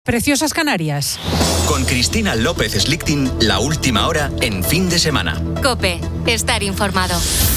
Preciosas Canarias. Con Cristina López Slichting, la última hora en fin de semana. COPE, estar informado.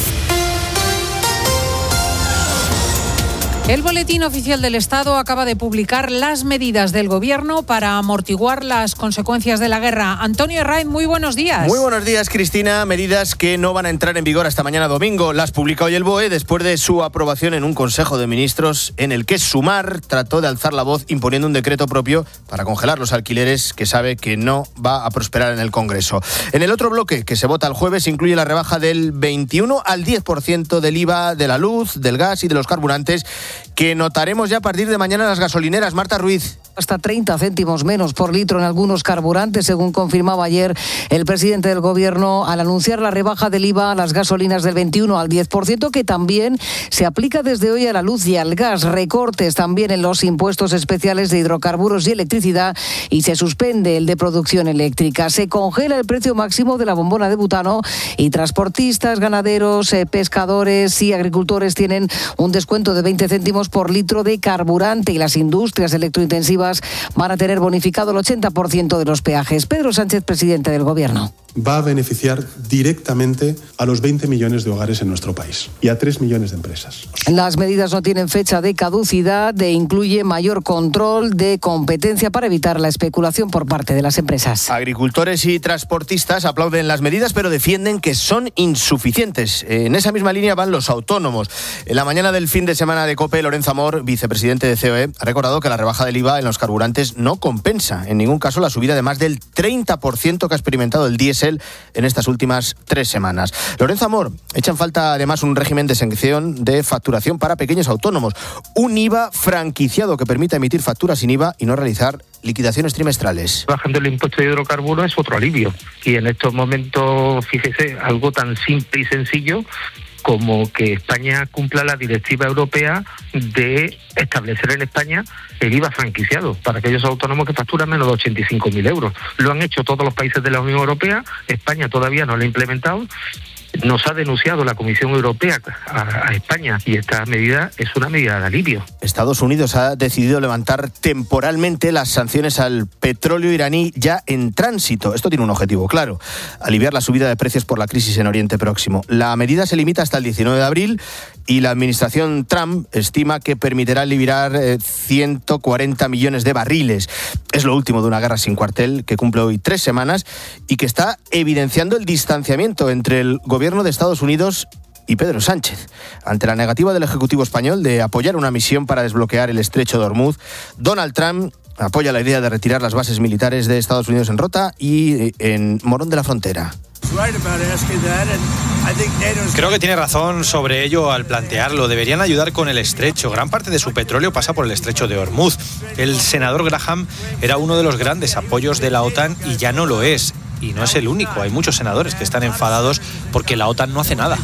El Boletín Oficial del Estado acaba de publicar las medidas del Gobierno para amortiguar las consecuencias de la guerra. Antonio Herraiz, muy buenos días. Muy buenos días, Cristina. Medidas que no van a entrar en vigor hasta mañana domingo. Las publica hoy el BOE después de su aprobación en un Consejo de Ministros en el que Sumar trató de alzar la voz imponiendo un decreto propio para congelar los alquileres que sabe que no va a prosperar en el Congreso. En el otro bloque, que se vota el jueves, incluye la rebaja del 21 al 10% del IVA de la luz, del gas y de los carburantes, que notaremos ya a partir de mañana en las gasolineras. Marta Ruiz. Hasta 30 céntimos menos por litro en algunos carburantes, según confirmaba ayer el presidente del Gobierno al anunciar la rebaja del IVA a las gasolinas del 21 al 10%, que también se aplica desde hoy a la luz y al gas. Recortes también en los impuestos especiales de hidrocarburos y electricidad, y se suspende el de producción eléctrica. Se congela el precio máximo de la bombona de butano y transportistas, ganaderos, pescadores y agricultores tienen un descuento de 20 céntimos por litro de carburante, y las industrias electrointensivas van a tener bonificado el 80% de los peajes. Pedro Sánchez, presidente del Gobierno. Va a beneficiar directamente a los 20 millones de hogares en nuestro país y a 3 millones de empresas. Las medidas no tienen fecha de caducidad e incluye mayor control de competencia para evitar la especulación por parte de las empresas. Agricultores y transportistas aplauden las medidas, pero defienden que son insuficientes. En esa misma línea van los autónomos. En la mañana del fin de semana de COPE, Lorenzo Amor, vicepresidente de COE, ha recordado que la rebaja del IVA en los carburantes no compensa en ningún caso la subida de más del 30% que ha experimentado el diésel en estas últimas 3 semanas. Lorenzo Amor echa en falta además un régimen de exención de facturación para pequeños autónomos, un IVA franquiciado que permita emitir facturas sin IVA y no realizar liquidaciones trimestrales. Bajando el impuesto de hidrocarburos es otro alivio, y en estos momentos, fíjese, algo tan simple y sencillo como que España cumpla la directiva europea de establecer en España el IVA franquiciado para aquellos autónomos que facturan menos de 85.000 euros. Lo han hecho todos los países de la Unión Europea, España todavía no lo ha implementado. Nos ha denunciado la Comisión Europea a España, y esta medida es una medida de alivio. Estados Unidos ha decidido levantar temporalmente las sanciones al petróleo iraní ya en tránsito. Esto tiene un objetivo claro: aliviar la subida de precios por la crisis en Oriente Próximo. La medida se limita hasta el 19 de abril y la administración Trump estima que permitirá liberar 140 millones de barriles. Es lo último de una guerra sin cuartel que cumple hoy 3 semanas y que está evidenciando el distanciamiento entre el gobierno de Estados Unidos y Pedro Sánchez. Ante la negativa del Ejecutivo español de apoyar una misión para desbloquear el estrecho de Hormuz, Donald Trump apoya la idea de retirar las bases militares de Estados Unidos en Rota y en Morón de la Frontera. Creo que tiene razón sobre ello al plantearlo. Deberían ayudar con el estrecho. Gran parte de su petróleo pasa por el estrecho de Hormuz. El senador Graham era uno de los grandes apoyos de la OTAN y ya no lo es. Y no es el único. Hay muchos senadores que están enfadados porque la OTAN no hace nada.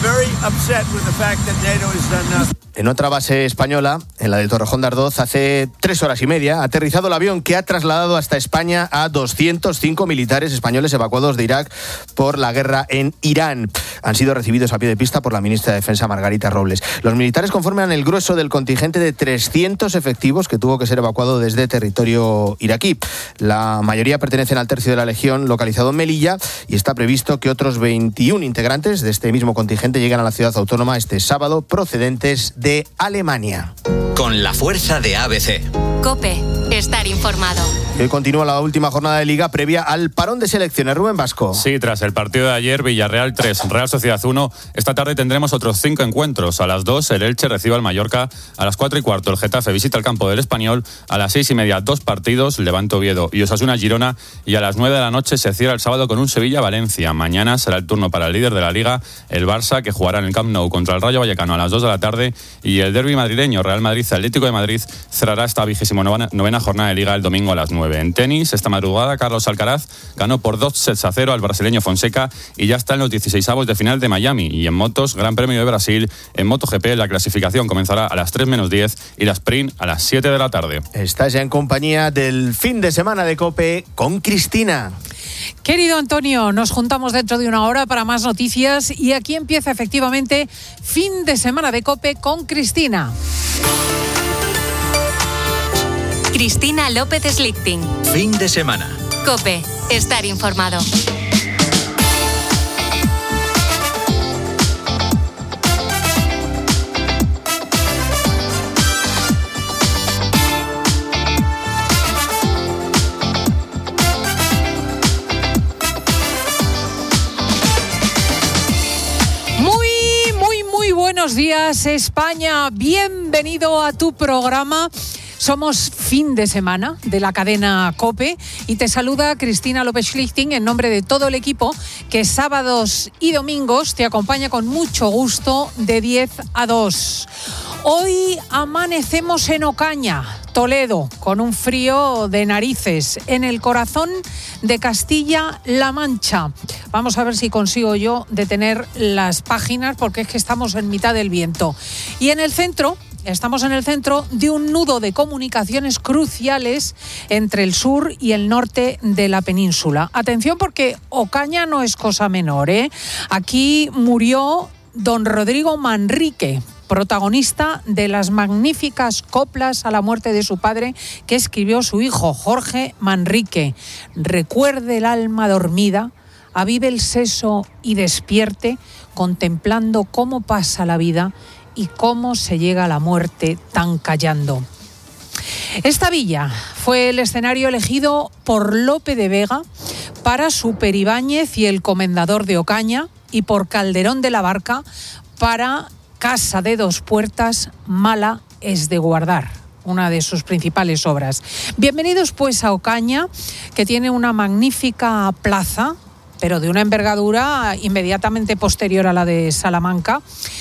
En otra base española, en la de Torrejón de Ardoz, hace 3 horas y media ha aterrizado el avión que ha trasladado hasta España a 205 militares españoles evacuados de Irak por la guerra en Irán. Han sido recibidos a pie de pista por la ministra de Defensa, Margarita Robles. Los militares conforman el grueso del contingente de 300 efectivos que tuvo que ser evacuado desde territorio iraquí. La mayoría pertenecen al tercio de la Legión, localizado en Melilla, y está previsto que otros 21 integrantes de este mismo contingente lleguen a la ciudad autónoma este sábado, procedentes de Alemania. Con la fuerza de ABC. COPE, estar informado. Hoy continúa la última jornada de Liga previa al parón de selecciones. Rubén Vasco. Sí, tras el partido de ayer, Villarreal 3, Real Sociedad 1. Esta tarde tendremos otros 5 encuentros. A las 2, el Elche recibe al Mallorca. A las 4:15, el Getafe visita el campo del Español. A las 6:30, 2 partidos, Levante Oviedo y Osasuna Girona. Y a las 9 de la noche se cierra el sábado con un Sevilla-Valencia. Mañana será el turno para el líder de la Liga, el Barça, que jugará en el Camp Nou contra el Rayo Vallecano a las 2 de la tarde. Y el derbi madrileño, Real Madrid-Atlético de Madrid, cerrará esta 29ª jornada de Liga el domingo a las 9. En tenis, esta madrugada, Carlos Alcaraz ganó por 2-0 al brasileño Fonseca y ya está en los 16avos de final de Miami. Y en motos, Gran Premio de Brasil, en MotoGP, la clasificación comenzará a las 3:10 y la sprint a las 7 de la tarde. Estás ya en compañía del fin de semana de COPE con Cristina. Querido Antonio, nos juntamos dentro de una hora para más noticias y aquí empieza efectivamente fin de semana de COPE con Cristina. Cristina López Slichting. Fin de semana. COPE. Estar informado. Buenos días, España. Bienvenido a tu programa. Somos fin de semana de la cadena COPE y te saluda Cristina López Slichting en nombre de todo el equipo que sábados y domingos te acompaña con mucho gusto de 10 a 2. Hoy amanecemos en Ocaña, Toledo, con un frío de narices, en el corazón de Castilla-La Mancha. Vamos a ver si consigo yo detener las páginas porque es que estamos en mitad del viento. Y en el centro, estamos en el centro de un nudo de comunicaciones cruciales entre el sur y el norte de la península. Atención porque Ocaña no es cosa menor, ¿eh? Aquí murió don Rodrigo Manrique, protagonista de las magníficas coplas a la muerte de su padre que escribió su hijo Jorge Manrique. Recuerde el alma dormida, avive el seso y despierte, contemplando cómo pasa la vida y cómo se llega a la muerte tan callando. Esta villa fue el escenario elegido por Lope de Vega para Super Ibáñez y el Comendador de Ocaña y por Calderón de la Barca para Casa de dos puertas, mala es de guardar, una de sus principales obras. Bienvenidos pues a Ocaña, que tiene una magnífica plaza, pero de una envergadura inmediatamente posterior a la de Salamanca,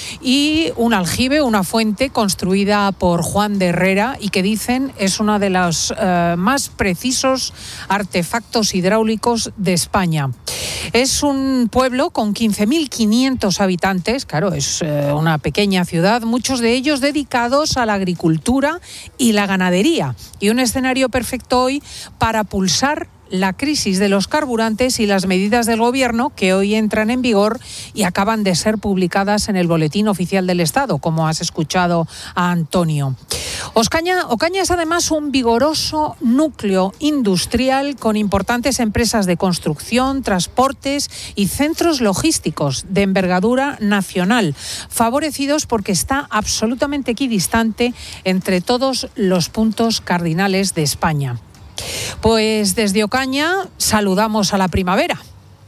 y un aljibe, una fuente construida por Juan de Herrera y que dicen es uno de los más precisos artefactos hidráulicos de España. Es un pueblo con 15.500 habitantes, claro, es una pequeña ciudad, muchos de ellos dedicados a la agricultura y la ganadería, y un escenario perfecto hoy para pulsar la crisis de los carburantes y las medidas del Gobierno que hoy entran en vigor y acaban de ser publicadas en el Boletín Oficial del Estado, como has escuchado a Antonio. Ocaña es además un vigoroso núcleo industrial con importantes empresas de construcción, transportes y centros logísticos de envergadura nacional, favorecidos porque está absolutamente equidistante entre todos los puntos cardinales de España. Pues desde Ocaña saludamos a la primavera.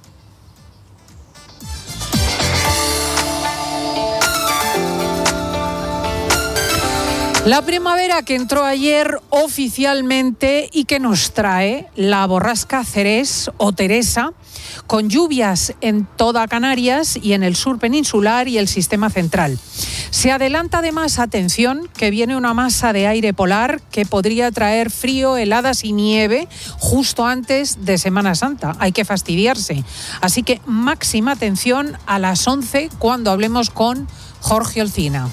La primavera que entró ayer oficialmente y que nos trae la borrasca Cerés o Teresa, con lluvias en toda Canarias y en el sur peninsular y el sistema central. Se adelanta además, atención, que viene una masa de aire polar que podría traer frío, heladas y nieve justo antes de Semana Santa. Hay que fastidiarse. Así que máxima atención a las 11 cuando hablemos con Jorge Olcina.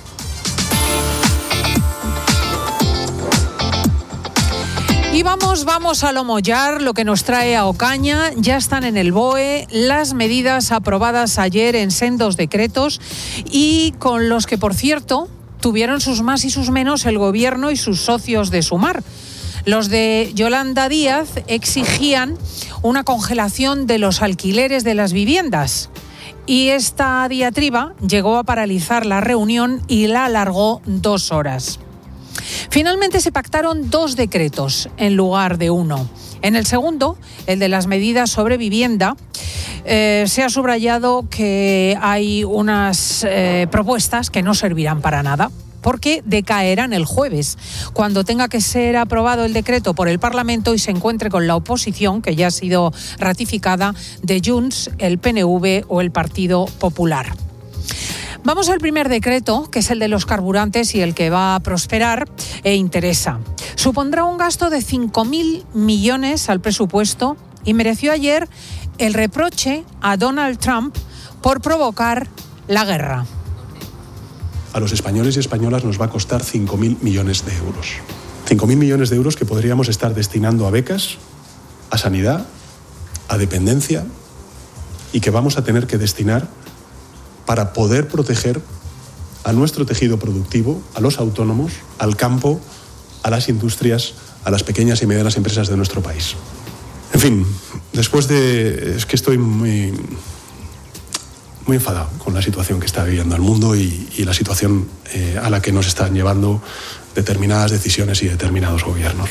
Y vamos a lo mollar, lo que nos trae a Ocaña. Ya están en el BOE las medidas aprobadas ayer en sendos decretos y con los que, por cierto, tuvieron sus más y sus menos el Gobierno y sus socios de Sumar. Los de Yolanda Díaz exigían una congelación de los alquileres de las viviendas. Y esta diatriba llegó a paralizar la reunión y la alargó 2 horas. Finalmente se pactaron 2 decretos en lugar de uno. En el segundo, el de las medidas sobre vivienda, se ha subrayado que hay unas propuestas que no servirán para nada, porque decaerán el jueves, cuando tenga que ser aprobado el decreto por el Parlamento y se encuentre con la oposición, que ya ha sido ratificada, de Junts, el PNV o el Partido Popular. Vamos al primer decreto, que es el de los carburantes y el que va a prosperar e interesa. Supondrá un gasto de 5.000 millones al presupuesto y mereció ayer el reproche a Donald Trump por provocar la guerra. A los españoles y españolas nos va a costar 5.000 millones de euros. 5.000 millones de euros que podríamos estar destinando a becas, a sanidad, a dependencia y que vamos a tener que destinar para poder proteger a nuestro tejido productivo, a los autónomos, al campo, a las industrias, a las pequeñas y medianas empresas de nuestro país. En fin, es que estoy muy enfadado con la situación que está viviendo el mundo y la situación a la que nos están llevando determinadas decisiones y determinados gobiernos.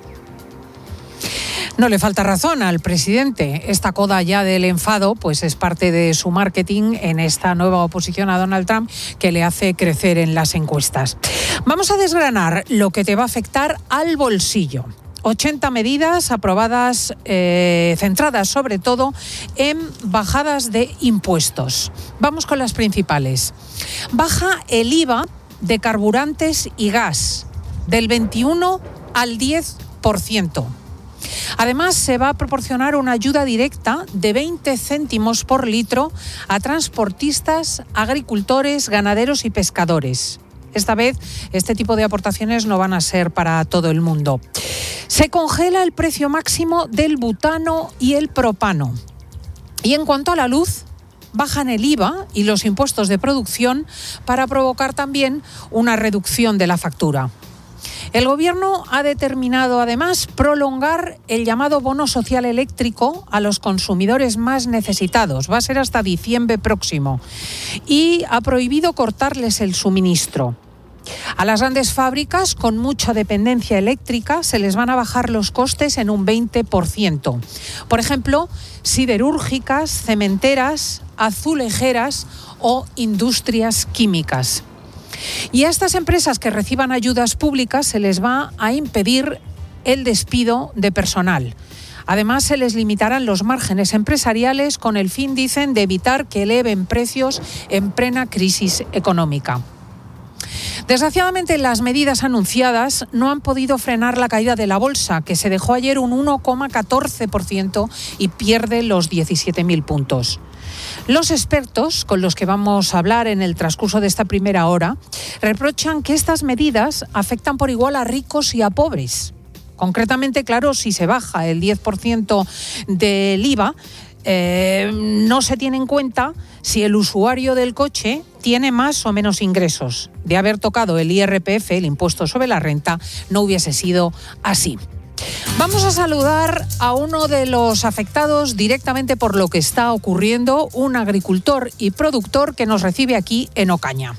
No le falta razón al presidente. Esta coda ya del enfado pues es parte de su marketing en esta nueva oposición a Donald Trump que le hace crecer en las encuestas. Vamos a desgranar lo que te va a afectar al bolsillo. 80 medidas aprobadas, centradas sobre todo en bajadas de impuestos. Vamos con las principales. Baja el IVA de carburantes y gas del 21 al 10%. Además, se va a proporcionar una ayuda directa de 20 céntimos por litro a transportistas, agricultores, ganaderos y pescadores. Esta vez, este tipo de aportaciones no van a ser para todo el mundo. Se congela el precio máximo del butano y el propano. Y en cuanto a la luz, bajan el IVA y los impuestos de producción para provocar también una reducción de la factura. El Gobierno ha determinado además prolongar el llamado bono social eléctrico a los consumidores más necesitados. Va a ser hasta diciembre próximo. Y ha prohibido cortarles el suministro. A las grandes fábricas con mucha dependencia eléctrica se les van a bajar los costes en un 20%. Por ejemplo, siderúrgicas, cementeras, azulejeras o industrias químicas. Y a estas empresas que reciban ayudas públicas se les va a impedir el despido de personal. Además, se les limitarán los márgenes empresariales con el fin, dicen, de evitar que eleven precios en plena crisis económica. Desgraciadamente, las medidas anunciadas no han podido frenar la caída de la bolsa, que se dejó ayer un 1,14% y pierde los 17.000 puntos. Los expertos, con los que vamos a hablar en el transcurso de esta primera hora, reprochan que estas medidas afectan por igual a ricos y a pobres. Concretamente, claro, si se baja el 10% del IVA, no se tiene en cuenta si el usuario del coche tiene más o menos ingresos. De haber tocado el IRPF, el impuesto sobre la renta, no hubiese sido así. Vamos a saludar a uno de los afectados directamente por lo que está ocurriendo, un agricultor y productor que nos recibe aquí en Ocaña.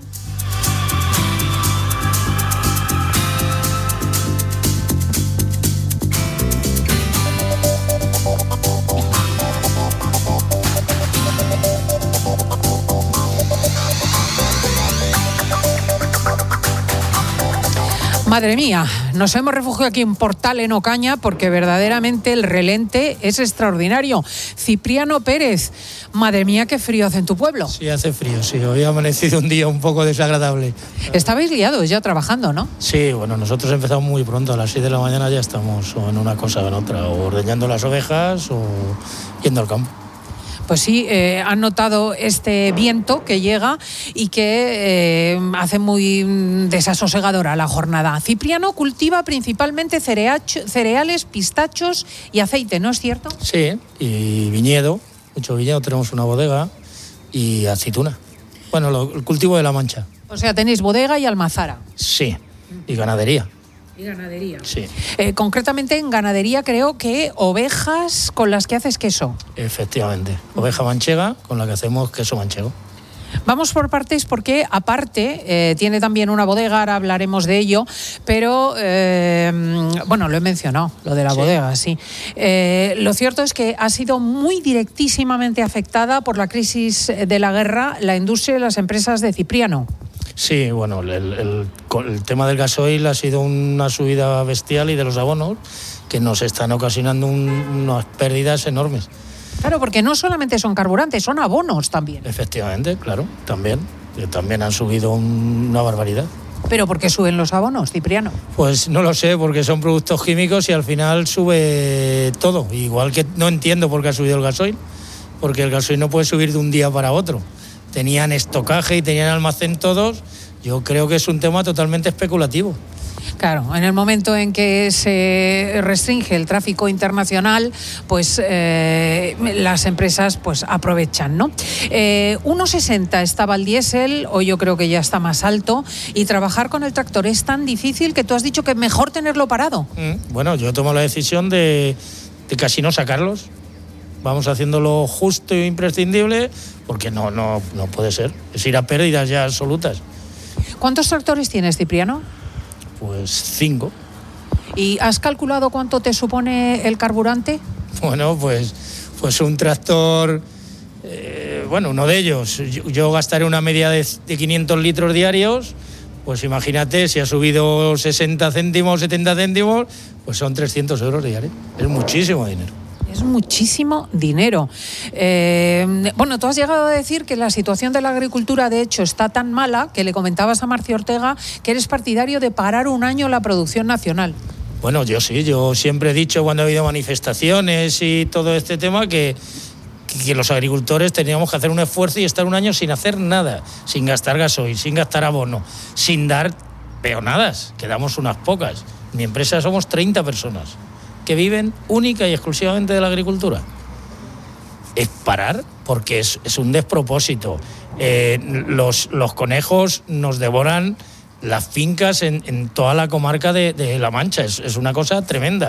Madre mía, nos hemos refugiado aquí en Portal en Ocaña porque verdaderamente el relente es extraordinario. Cipriano Pérez, madre mía, qué frío hace en tu pueblo. Sí, hace frío, sí. Hoy ha amanecido un día un poco desagradable. Estabais liados ya trabajando, ¿no? Sí, bueno, nosotros empezamos muy pronto, a las 6 de la mañana ya estamos o en una cosa o en otra, o ordeñando las ovejas o yendo al campo. Pues sí, han notado este viento que llega y que hace muy desasosegadora la jornada. Cipriano cultiva principalmente cereales, pistachos y aceite, ¿no es cierto? Sí, y viñedo, mucho viñedo, tenemos una bodega y aceituna. Bueno, el cultivo de la Mancha. O sea, tenéis bodega y almazara. Sí, y ganadería. Y ganadería. Sí. Concretamente en ganadería creo que ovejas con las que haces queso. Efectivamente, oveja manchega con la que hacemos queso manchego. Vamos por partes porque aparte tiene también una bodega, ahora hablaremos de ello, pero bueno, lo he mencionado, lo de la bodega, sí. Lo cierto es que ha sido muy directísimamente afectada por la crisis de la guerra la industria y las empresas de Cipriano. Sí, bueno, el tema del gasoil ha sido una subida bestial y de los abonos que nos están ocasionando unas pérdidas enormes. Claro, porque no solamente son carburantes, son abonos también. Efectivamente, claro, también han subido una barbaridad. ¿Pero por qué suben los abonos, Cipriano? Pues no lo sé, porque son productos químicos y al final sube todo. Igual que no entiendo por qué ha subido el gasoil, porque el gasoil no puede subir de un día para otro. Tenían estocaje y tenían almacén todos. Yo creo que es un tema totalmente especulativo. Claro, en el momento en que se restringe el tráfico internacional, pues las empresas pues aprovechan, ¿no? 1,60 estaba el diésel, hoy yo creo que ya está más alto, y trabajar con el tractor es tan difícil que tú has dicho que mejor tenerlo parado. Bueno, yo tomo la decisión de casi no sacarlos. Vamos haciéndolo justo e imprescindible, porque no puede ser. Es ir a pérdidas ya absolutas. ¿Cuántos tractores tienes, Cipriano? Pues 5. ¿Y has calculado cuánto te supone el carburante? Bueno, pues un tractor, uno de ellos, yo gastaré una media de 500 litros diarios, pues imagínate, si ha subido 60 céntimos, 70 céntimos, pues son 300 euros diarios. Es muchísimo dinero. Es muchísimo dinero. Tú has llegado a decir que la situación de la agricultura, de hecho, está tan mala que le comentabas a Marcio Ortega que eres partidario de parar un año la producción nacional. Bueno, yo siempre he dicho cuando ha habido manifestaciones y todo este tema que los agricultores teníamos que hacer un esfuerzo y estar un año sin hacer nada, sin gastar gasoil, sin gastar abono, sin dar peonadas, que damos unas pocas. En mi empresa somos 30 personas que viven única y exclusivamente de la agricultura. Es parar, porque es un despropósito. Los conejos nos devoran las fincas en toda la comarca de La Mancha. Es una cosa tremenda.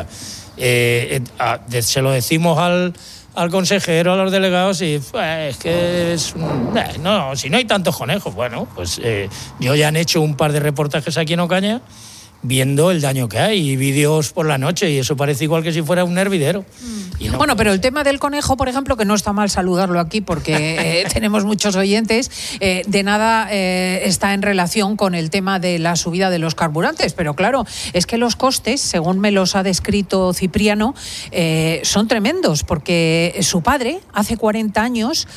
Se lo decimos al consejero, a los delegados, y es que si no hay tantos conejos. Bueno, pues yo ya han hecho un par de reportajes aquí en Ocaña viendo el daño que hay, y vídeos por la noche, y eso parece igual que si fuera un hervidero. Bueno, pero el tema del conejo, por ejemplo, que no está mal saludarlo aquí porque tenemos muchos oyentes, de nada está en relación con el tema de la subida de los carburantes, pero claro, es que los costes, según me los ha descrito Cipriano, son tremendos, porque su padre hace 40 años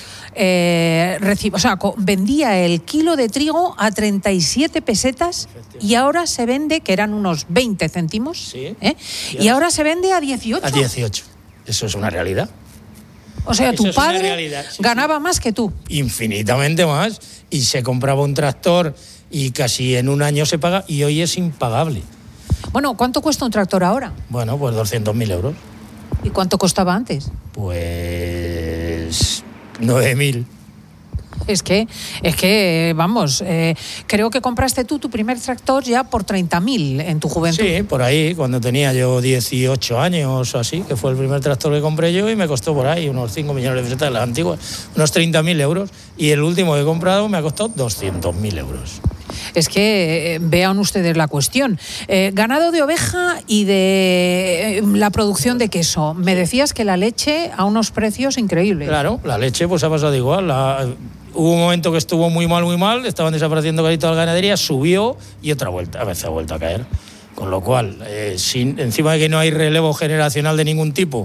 vendía el kilo de trigo a 37 pesetas y ahora se vende, que eran unos 20 céntimos, sí. Y ahora se vende a 18. A 18. Eso es una realidad. O sea, tu padre ganaba más que tú. Infinitamente más. Y se compraba un tractor y casi en un año se paga, y hoy es impagable. Bueno, ¿cuánto cuesta un tractor ahora? Bueno, pues 200.000 euros. ¿Y cuánto costaba antes? Pues 9.000. Es que vamos, creo que compraste tú tu primer tractor ya por 30.000 en tu juventud. Sí, por ahí, cuando tenía yo 18 años o así, que fue el primer tractor que compré yo, y me costó por ahí unos 5 millones de pesetas, las antiguas, unos 30.000 euros. Y el último que he comprado me ha costado 200.000 euros. Es que vean ustedes la cuestión. Ganado de oveja y de la producción de queso. Me decías que la leche a unos precios increíbles. Claro, la leche pues ha pasado igual. Hubo un momento que estuvo muy mal, estaban desapareciendo casi toda la ganadería, subió y otra vuelta, a veces ha vuelto a caer. Con lo cual, encima de que no hay relevo generacional de ningún tipo,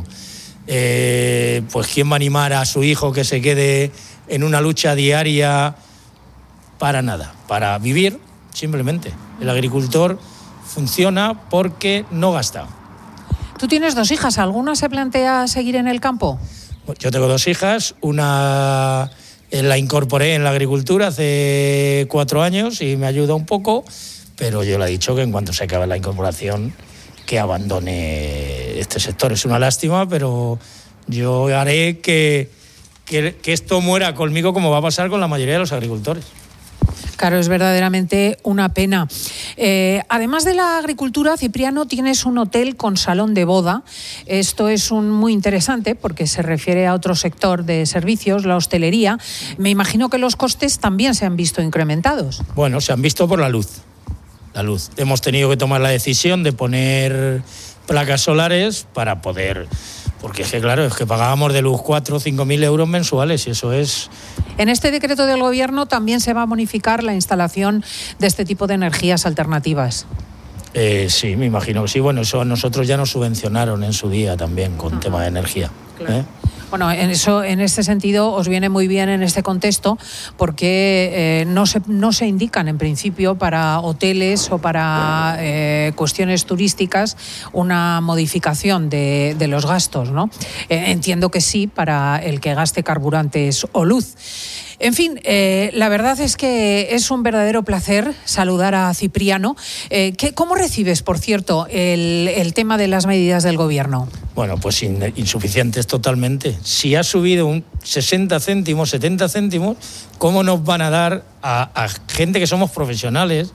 pues ¿quién va a animar a su hijo que se quede en una lucha diaria para nada? Para vivir, simplemente. El agricultor funciona porque no gasta. Tú tienes 2 hijas, ¿alguna se plantea seguir en el campo? Yo tengo 2 hijas, una la incorporé en la agricultura hace 4 años y me ayuda un poco, pero yo le he dicho que en cuanto se acabe la incorporación, que abandone este sector. Es una lástima, pero yo haré que esto muera conmigo, como va a pasar con la mayoría de los agricultores. Claro, es verdaderamente una pena. Además de la agricultura, Cipriano, tienes un hotel con salón de boda. Esto es muy interesante porque se refiere a otro sector de servicios, la hostelería. Me imagino que los costes también se han visto incrementados. Bueno, se han visto por la luz. Hemos tenido que tomar la decisión de poner placas solares para poder... Porque es que, claro, es que pagábamos de luz 4 o 5.000 euros mensuales y eso es... En este decreto del Gobierno también se va a bonificar la instalación de este tipo de energías alternativas. Sí, me imagino que sí. Bueno, eso a nosotros ya nos subvencionaron en su día también con tema de energía. Claro. Bueno, en este sentido os viene muy bien en este contexto porque no se indican en principio para hoteles o para cuestiones turísticas una modificación de los gastos, ¿no? Entiendo que sí para el que gaste carburantes o luz. En fin, la verdad es que es un verdadero placer saludar a Cipriano. ¿Cómo recibes, por cierto, el tema de las medidas del Gobierno? Bueno, pues insuficientes totalmente. Si ha subido un 60 céntimos, 70 céntimos, ¿cómo nos van a dar a gente que somos profesionales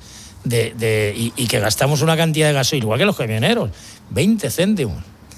y que gastamos una cantidad de gasoil, igual que los camioneros? 20 céntimos.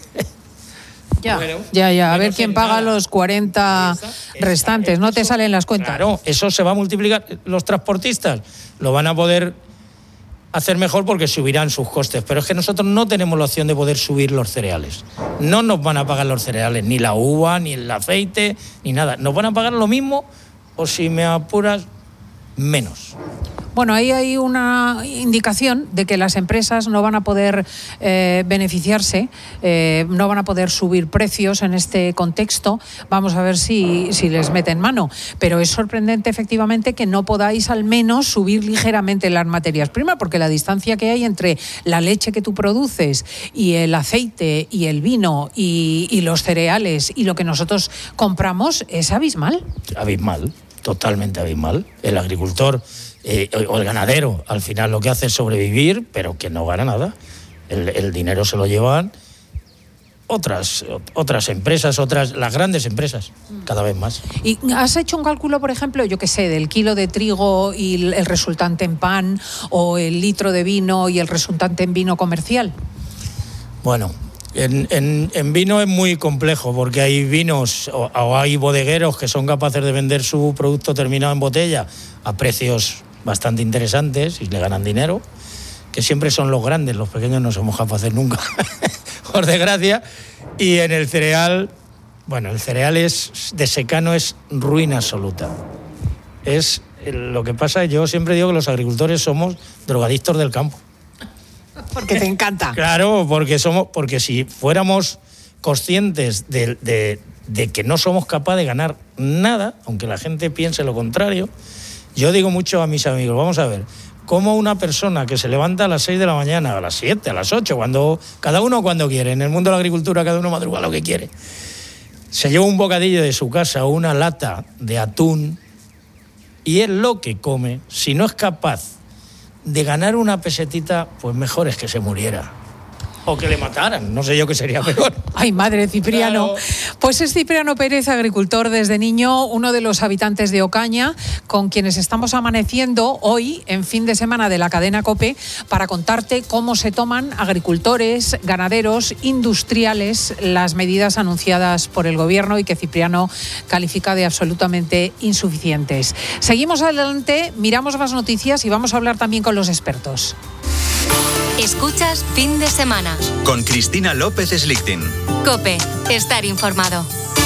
Ya. A ver quién paga los 40 restantes. No te salen las cuentas. Claro, eso se va a multiplicar. Los transportistas lo van a poder hacer mejor porque subirán sus costes. Pero es que nosotros no tenemos la opción de poder subir los cereales. No nos van a pagar los cereales, ni la uva, ni el aceite, ni nada. Nos van a pagar lo mismo o, si me apuras, menos. Bueno, ahí hay una indicación de que las empresas no van a poder beneficiarse, no van a poder subir precios en este contexto. Vamos a ver si les meten mano. Pero es sorprendente, efectivamente, que no podáis al menos subir ligeramente las materias primas, porque la distancia que hay entre la leche que tú produces y el aceite y el vino y los cereales y lo que nosotros compramos es abismal. Abismal, totalmente abismal. El agricultor o el ganadero al final lo que hace es sobrevivir, pero que no gana nada. El dinero se lo llevan otras empresas, las grandes empresas, cada vez más. ¿Y has hecho un cálculo, por ejemplo, yo qué sé, del kilo de trigo y el resultante en pan, o el litro de vino y el resultante en vino comercial? Bueno, en vino es muy complejo, porque hay vinos o hay bodegueros que son capaces de vender su producto terminado en botella a precios bastante interesantes y le ganan dinero, que siempre son los grandes, los pequeños no somos capaces nunca, por desgracia. Y en el cereal, bueno, el cereal de secano es ruina absoluta. Es lo que pasa, yo siempre digo que los agricultores somos drogadictos del campo. Porque te encanta. Claro, porque si fuéramos conscientes de que no somos capaces de ganar nada, aunque la gente piense lo contrario. Yo digo mucho a mis amigos, vamos a ver, cómo una persona que se levanta a las 6 de la mañana, a las 7, a las 8, cada uno cuando quiere, en el mundo de la agricultura cada uno madruga lo que quiere, se lleva un bocadillo de su casa o una lata de atún y es lo que come, si no es capaz de ganar una pesetita, pues mejor es que se muriera. O que le mataran, no sé yo qué sería peor. Ay, madre, Cipriano. Claro. Pues es Cipriano Pérez, agricultor desde niño, uno de los habitantes de Ocaña, con quienes estamos amaneciendo hoy, en fin de semana de la cadena COPE, para contarte cómo se toman agricultores, ganaderos, industriales, las medidas anunciadas por el Gobierno y que Cipriano califica de absolutamente insuficientes. Seguimos adelante, miramos más noticias y vamos a hablar también con los expertos. Escuchas Fin de Semana con Cristina López Slichting. COPE, estar informado.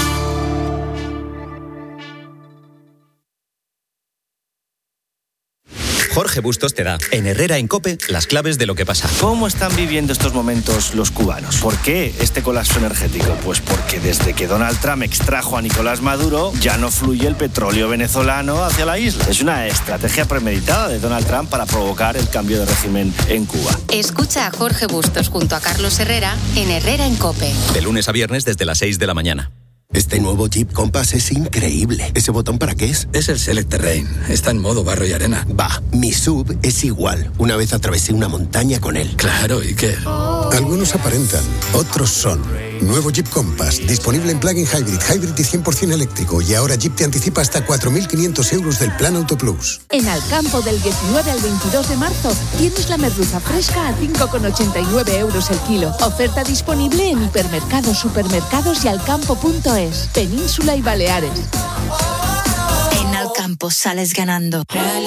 Jorge Bustos te da, en Herrera en COPE, las claves de lo que pasa. ¿Cómo están viviendo estos momentos los cubanos? ¿Por qué este colapso energético? Pues porque desde que Donald Trump extrajo a Nicolás Maduro, ya no fluye el petróleo venezolano hacia la isla. Es una estrategia premeditada de Donald Trump para provocar el cambio de régimen en Cuba. Escucha a Jorge Bustos junto a Carlos Herrera en Herrera en COPE. De lunes a viernes desde las 6 de la mañana. Este nuevo Jeep Compass es increíble. ¿Ese botón para qué es? Es el Select Terrain. Está en modo barro y arena. Bah, mi SUV es igual. Una vez atravesé una montaña con él. Claro, ¿y qué? Algunos aparentan, otros son. Nuevo Jeep Compass, disponible en plug-in hybrid y 100% eléctrico. Y ahora Jeep te anticipa hasta 4.500 euros del Plan Auto Plus. En Alcampo, del 19 al 22 de marzo, tienes la merluza fresca a 5,89 euros el kilo. Oferta disponible en hipermercados, supermercados y alcampo.es. Península y Baleares. En Alcampo sales ganando.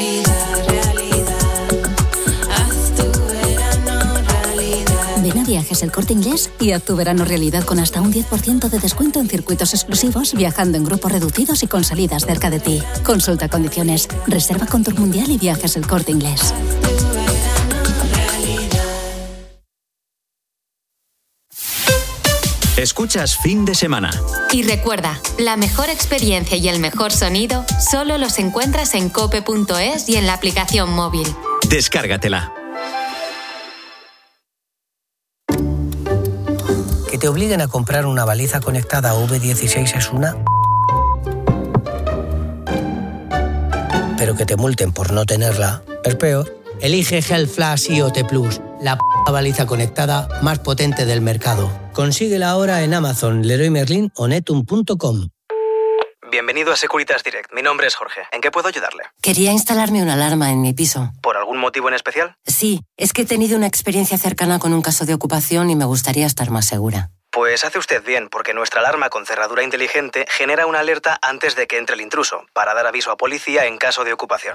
Ven a Viajes El Corte Inglés y haz tu verano realidad con hasta un 10% de descuento en circuitos exclusivos, viajando en grupos reducidos y con salidas cerca de ti. Consulta condiciones. Reserva con Tour Mundial y Viajes El Corte Inglés. Escuchas Fin de Semana. Y recuerda, la mejor experiencia y el mejor sonido solo los encuentras en cope.es y en la aplicación móvil. Descárgatela. Que te obliguen a comprar una baliza conectada V16 es una... Pero que te multen por no tenerla es peor. Elige Health Flash IoT Plus, la baliza conectada más potente del mercado. Consíguela ahora en Amazon, Leroy Merlin o Netum.com. Bienvenido a Securitas Direct. Mi nombre es Jorge. ¿En qué puedo ayudarle? Quería instalarme una alarma en mi piso. ¿Por algún motivo en especial? Sí, es que he tenido una experiencia cercana con un caso de ocupación y me gustaría estar más segura. Pues hace usted bien, porque nuestra alarma con cerradura inteligente genera una alerta antes de que entre el intruso, para dar aviso a policía en caso de ocupación.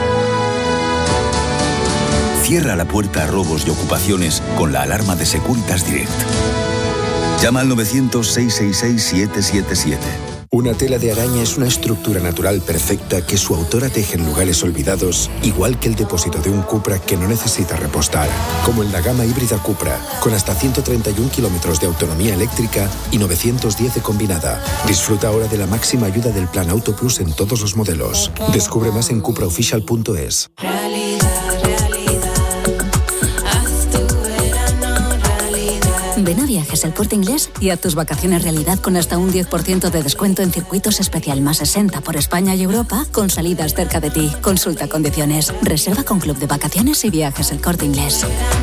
Cierra la puerta a robos y ocupaciones con la alarma de Securitas Direct. Llama al 900-666-777. Una tela de araña es una estructura natural perfecta que su autora teje en lugares olvidados, igual que el depósito de un Cupra que no necesita repostar, como en la gama híbrida Cupra, con hasta 131 kilómetros de autonomía eléctrica y 910 de combinada. Disfruta ahora de la máxima ayuda del Plan Auto Plus en todos los modelos. Descubre más en cupraofficial.es. Ven a Viajes El Corte Inglés y haz tus vacaciones realidad con hasta un 10% de descuento en circuitos especial más 60 por España y Europa con salidas cerca de ti. Consulta condiciones. Reserva con Club de Vacaciones y Viajes El Corte Inglés.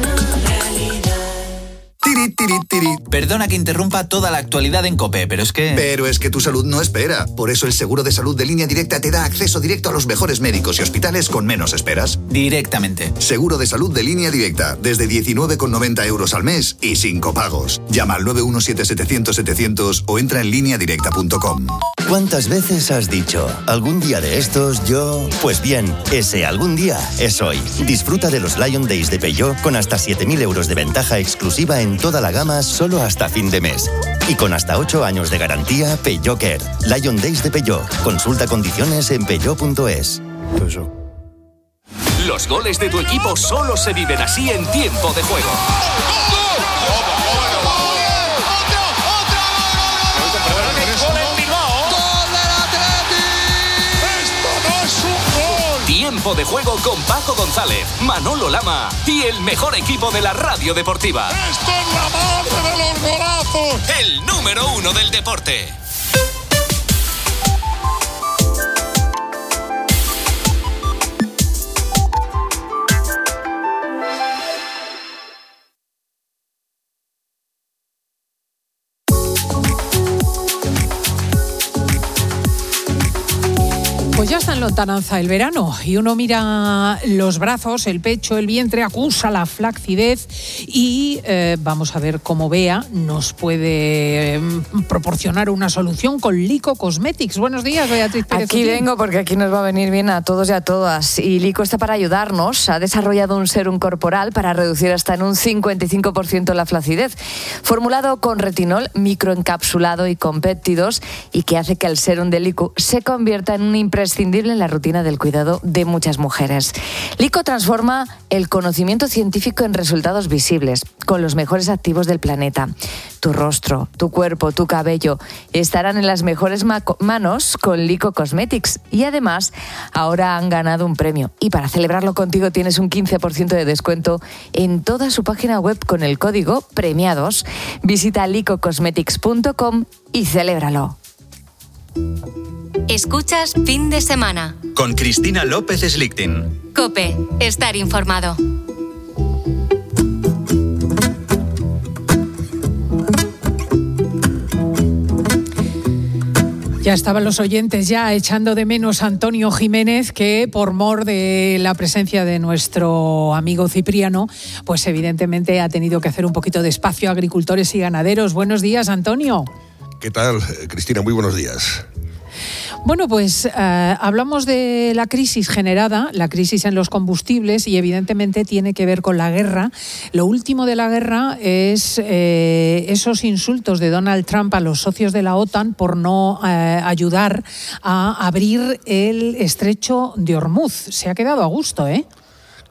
Perdona que interrumpa toda la actualidad en COPE, pero es que tu salud no espera. Por eso el seguro de salud de Línea Directa te da acceso directo a los mejores médicos y hospitales con menos esperas. Directamente. Seguro de salud de Línea Directa, desde 19,90 euros al mes y sin copagos. Llama al 917-700-700 o entra en lineadirecta.com. ¿Cuántas veces has dicho, algún día de estos yo...? Pues bien, ese algún día es hoy. Disfruta de los Lion Days de Peugeot con hasta 7.000 euros de ventaja exclusiva en toda la gama solo hasta fin de mes. Y con hasta 8 años de garantía Peugeot Care. Lion Days de Peugeot. Consulta condiciones en peugeot.es. Los goles de tu equipo solo se viven así en tiempo de juego. Tiempo de juego con Paco González, Manolo Lama y el mejor equipo de la radio deportiva. ¡Esto es la madre de los golazos! El número 1 del deporte. Pues ya está en lontananza el verano y uno mira los brazos, el pecho, el vientre, acusa la flacidez y vamos a ver cómo Bea nos puede proporcionar una solución con Lico Cosmetics. Buenos días, Beatriz Pérez. Aquí vengo porque aquí nos va a venir bien a todos y a todas. Y Lico está para ayudarnos. Ha desarrollado un serum corporal para reducir hasta en un 55% la flacidez, formulado con retinol microencapsulado y con péptidos y que hace que el serum de Lico se convierta en un imprescindible en la rutina del cuidado de muchas mujeres. Lico transforma el conocimiento científico en resultados visibles, con los mejores activos del planeta. Tu rostro, tu cuerpo, tu cabello estarán en las mejores manos con Lico Cosmetics. Y además, ahora han ganado un premio. Y para celebrarlo contigo tienes un 15% de descuento en toda su página web con el código PREMIADOS. Visita licocosmetics.com y celébralo. Escuchas Fin de Semana. Con Cristina López Slichting. COPE. Estar informado. Ya estaban los oyentes ya echando de menos a Antonio Jiménez, que por mor de la presencia de nuestro amigo Cipriano, pues evidentemente ha tenido que hacer un poquito de espacio a agricultores y ganaderos. Buenos días, Antonio. ¿Qué tal, Cristina? Muy buenos días. Bueno, pues hablamos de la crisis generada, la crisis en los combustibles, y evidentemente tiene que ver con la guerra. Lo último de la guerra es esos insultos de Donald Trump a los socios de la OTAN por no ayudar a abrir el estrecho de Hormuz. Se ha quedado a gusto, ¿eh?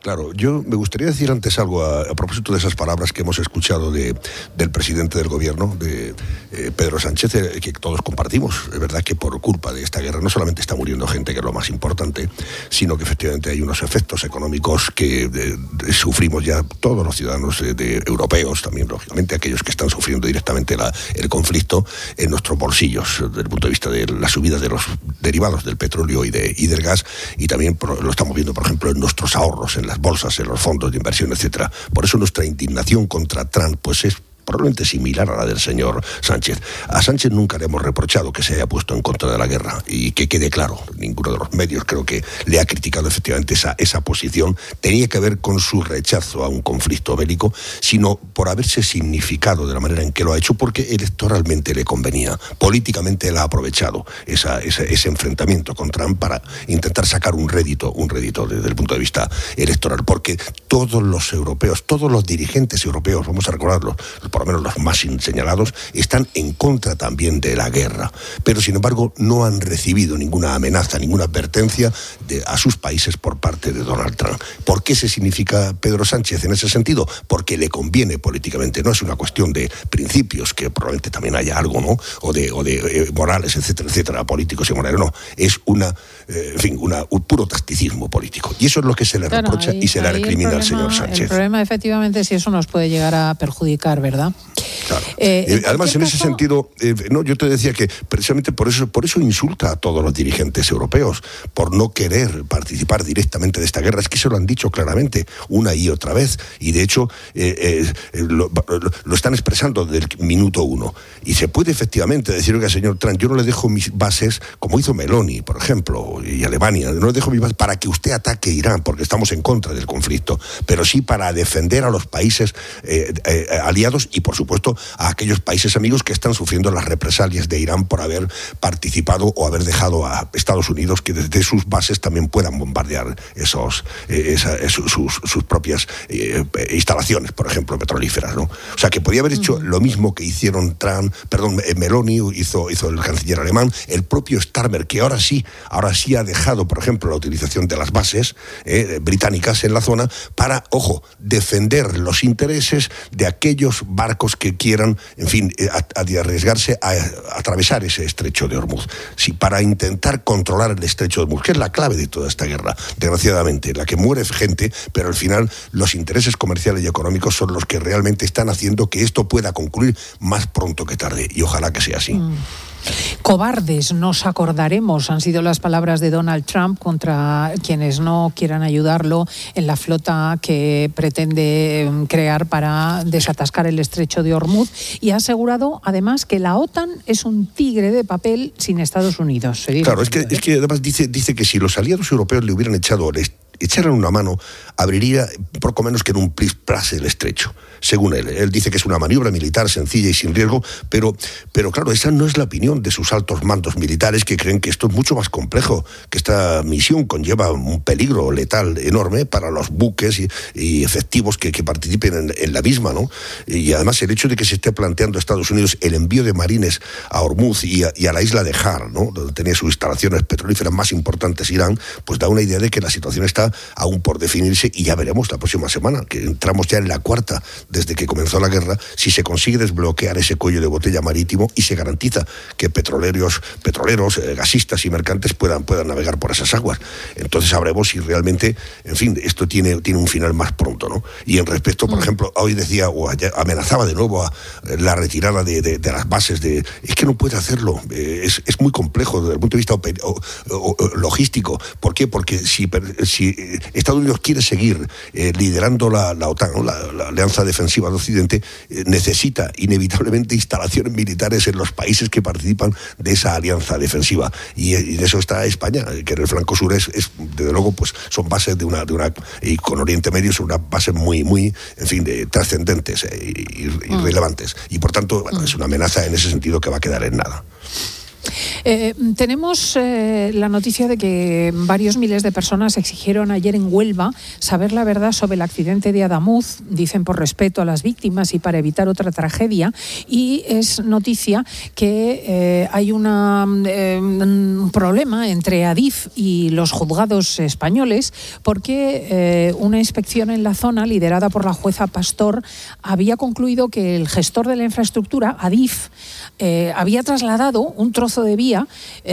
Claro, yo me gustaría decir antes algo a propósito de esas palabras que hemos escuchado del presidente del gobierno, de Pedro Sánchez, que todos compartimos. Es verdad que por culpa de esta guerra no solamente está muriendo gente, que es lo más importante, sino que efectivamente hay unos efectos económicos que sufrimos ya todos los ciudadanos europeos, también lógicamente aquellos que están sufriendo directamente el conflicto en nuestros bolsillos, desde el punto de vista de la subida de los derivados del petróleo y del gas, y también lo estamos viendo, por ejemplo, en nuestros ahorros, en las bolsas, en los fondos de inversión, etcétera. Por eso nuestra indignación contra Trump pues es probablemente similar a la del señor Sánchez. A Sánchez nunca le hemos reprochado que se haya puesto en contra de la guerra, y que quede claro, ninguno de los medios creo que le ha criticado efectivamente esa posición. Tenía que ver con su rechazo a un conflicto bélico, sino por haberse significado de la manera en que lo ha hecho, porque electoralmente le convenía. Políticamente él ha aprovechado ese enfrentamiento con Trump para intentar sacar un rédito desde el punto de vista electoral, porque todos los europeos, todos los dirigentes europeos, vamos a recordarlo, por lo menos los más señalados, están en contra también de la guerra, pero sin embargo no han recibido ninguna amenaza, ninguna advertencia a sus países por parte de Donald Trump. ¿Por qué se significa Pedro Sánchez en ese sentido? Porque le conviene políticamente, no es una cuestión de principios, que probablemente también haya algo, ¿no? O de morales, etcétera, etcétera, políticos y morales, no. Es un puro tacticismo político. Y eso es lo que se le reprocha y se le recrimina al señor Sánchez. El problema, efectivamente, es si eso nos puede llegar a perjudicar, ¿verdad? Claro. Además, en ese sentido, yo te decía que precisamente por eso insulta a todos los dirigentes europeos, por no querer participar directamente de esta guerra. Es que se lo han dicho claramente una y otra vez, y de hecho lo están expresando desde el minuto uno. Y se puede efectivamente decir que al señor Trump, yo no le dejo mis bases, como hizo Meloni, por ejemplo, y Alemania, no le dejo mis bases para que usted ataque Irán, porque estamos en contra del conflicto, pero sí para defender a los países aliados y, por supuesto, a aquellos países amigos que están sufriendo las represalias de Irán por haber participado o haber dejado a Estados Unidos que desde sus bases también puedan bombardear sus propias instalaciones, por ejemplo, petrolíferas, ¿no? O sea, que podía haber hecho lo mismo que hicieron Meloni, hizo el canciller alemán, el propio Starmer, que ahora sí ha dejado, por ejemplo, la utilización de las bases británicas en la zona para, defender los intereses de aquellos barcos que quieran, en fin, arriesgarse a atravesar ese estrecho de Hormuz. Sí, para intentar controlar el estrecho de Hormuz, que es la clave de toda esta guerra, desgraciadamente, en la que muere gente, pero al final los intereses comerciales y económicos son los que realmente están haciendo que esto pueda concluir más pronto que tarde, y ojalá que sea así. Cobardes, nos acordaremos, han sido las palabras de Donald Trump contra quienes no quieran ayudarlo en la flota que pretende crear para desatascar el estrecho de Hormuz, y ha asegurado además que la OTAN es un tigre de papel sin Estados Unidos. Claro, es que además dice que si los aliados europeos le hubieran echaran una mano, abriría poco menos que en un plis-plas el estrecho, según él. Él dice que es una maniobra militar sencilla y sin riesgo, pero claro, esa no es la opinión de sus altos mandos militares, que creen que esto es mucho más complejo, que esta misión conlleva un peligro letal enorme para los buques y efectivos que participen en la misma, ¿no? Y además el hecho de que se esté planteando a Estados Unidos el envío de marines a Hormuz y a la isla de Har, ¿no?, donde tenía sus instalaciones petrolíferas más importantes Irán, pues da una idea de que la situación está aún por definirse, y ya veremos la próxima semana, que entramos ya en la cuarta desde que comenzó la guerra, si se consigue desbloquear ese cuello de botella marítimo y se garantiza que petroleros, gasistas y mercantes puedan navegar por esas aguas. Entonces sabremos si realmente, en fin, esto tiene un final más pronto, ¿no? Y en respecto, por ejemplo, hoy decía, o ayer, amenazaba de nuevo a la retirada de las bases es que no puede hacerlo, es muy complejo desde el punto de vista logístico. ¿Por qué? Porque si Estados Unidos quiere seguir liderando la OTAN, ¿no?, la Alianza Defensiva de Occidente, necesita inevitablemente instalaciones militares en los países que participan de esa alianza defensiva, y de eso está España, que en el flanco sur es desde luego, pues son bases de una y con Oriente Medio son unas bases muy en fin, trascendentes y relevantes, y por tanto, bueno, es una amenaza en ese sentido que va a quedar en nada. Tenemos la noticia de que varios miles de personas exigieron ayer en Huelva saber la verdad sobre el accidente de Adamuz, dicen por respeto a las víctimas y para evitar otra tragedia, y es noticia que hay un problema entre Adif y los juzgados españoles porque una inspección en la zona liderada por la jueza Pastor había concluido que el gestor de la infraestructura, Adif, había trasladado un trozo de vía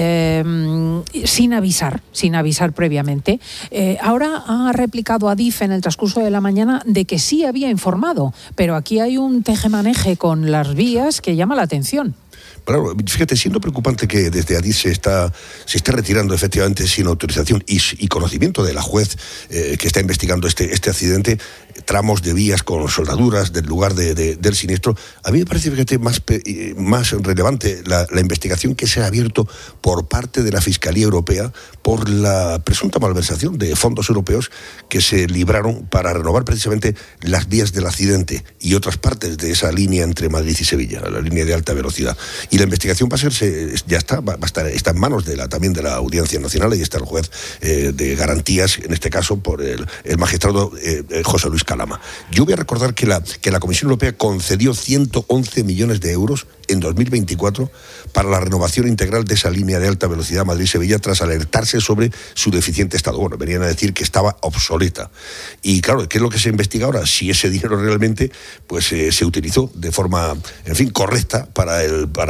sin avisar previamente. Ahora ha replicado Adif en el transcurso de la mañana de que sí había informado, pero aquí hay un tejemaneje con las vías que llama la atención. Claro, fíjate, siendo preocupante que desde Adif se esté retirando efectivamente sin autorización y conocimiento de la juez que está investigando este accidente, tramos de vías con soldaduras del lugar del siniestro. A mí me parece, fíjate, más relevante la investigación que se ha abierto por parte de la Fiscalía Europea por la presunta malversación de fondos europeos que se libraron para renovar precisamente las vías del accidente y otras partes de esa línea entre Madrid y Sevilla, la línea de alta velocidad. Y la investigación va a estar en manos también de la Audiencia Nacional. Ahí está el juez de garantías, en este caso por el magistrado José Luis Calama. Yo voy a recordar que la Comisión Europea concedió 111 millones de euros en 2024 para la renovación integral de esa línea de alta velocidad Madrid-Sevilla tras alertarse sobre su deficiente estado. Bueno, venían a decir que estaba obsoleta. Y claro, ¿qué es lo que se investiga ahora? Si ese dinero realmente pues se utilizó de forma, en fin, correcta para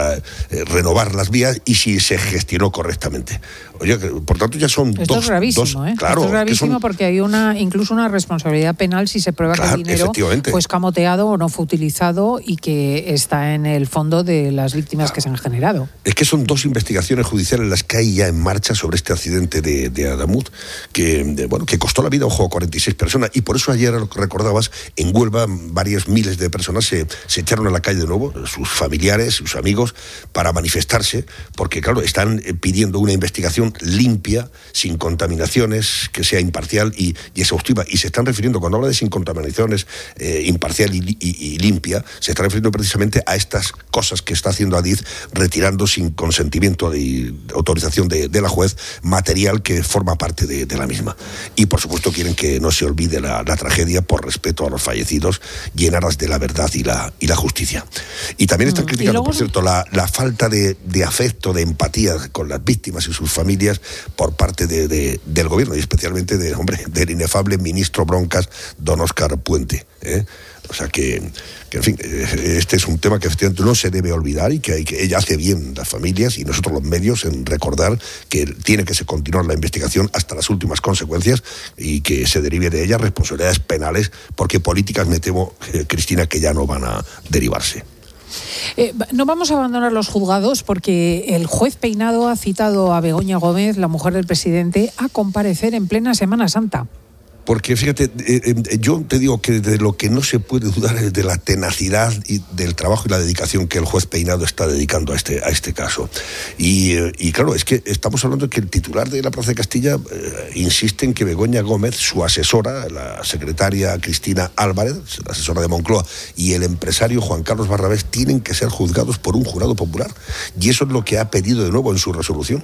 renovar las vías y si se gestionó correctamente. Oye, por tanto ya son Esto dos... es gravísimo, ¿eh? Claro, esto es gravísimo porque hay incluso una responsabilidad penal si se prueba que el dinero fue escamoteado o no fue utilizado y que está en el fondo de las víctimas que se han generado. Es que son dos investigaciones judiciales las que hay ya en marcha sobre este accidente de Adamuz que costó la vida, ojo, a 46 personas, y por eso ayer, lo que recordabas, en Huelva varias miles de personas se echaron a la calle de nuevo, sus familiares, sus amigos, para manifestarse, porque claro, están pidiendo una investigación limpia, sin contaminaciones, que sea imparcial y exhaustiva, y se están refiriendo, cuando habla de sin contaminaciones, imparcial y limpia, se está refiriendo precisamente a estas cosas que está haciendo Adif, retirando sin consentimiento y autorización de la juez material que forma parte de la misma. Y por supuesto quieren que no se olvide la tragedia por respeto a los fallecidos y en aras de la verdad y la justicia. Y también están criticando, por cierto, la falta de afecto, de empatía con las víctimas y sus familias por parte del gobierno, y especialmente del inefable ministro Broncas, don Óscar Puente. O sea que, en fin, este es un tema que efectivamente no se debe olvidar y que ella hace bien las familias y nosotros los medios en recordar que tiene que continuar la investigación hasta las últimas consecuencias y que se derive de ella responsabilidades penales, porque políticas, me temo, Cristina, que ya no van a derivarse. No vamos a abandonar los juzgados porque el juez Peinado ha citado a Begoña Gómez, la mujer del presidente, a comparecer en plena Semana Santa. Porque fíjate, yo te digo que de lo que no se puede dudar es de la tenacidad y del trabajo y la dedicación que el juez Peinado está dedicando a este caso. Y claro, es que estamos hablando de que el titular de la Plaza de Castilla insiste en que Begoña Gómez, su asesora, la secretaria Cristina Álvarez, la asesora de Moncloa, y el empresario Juan Carlos Barrabés tienen que ser juzgados por un jurado popular. Y eso es lo que ha pedido de nuevo en su resolución.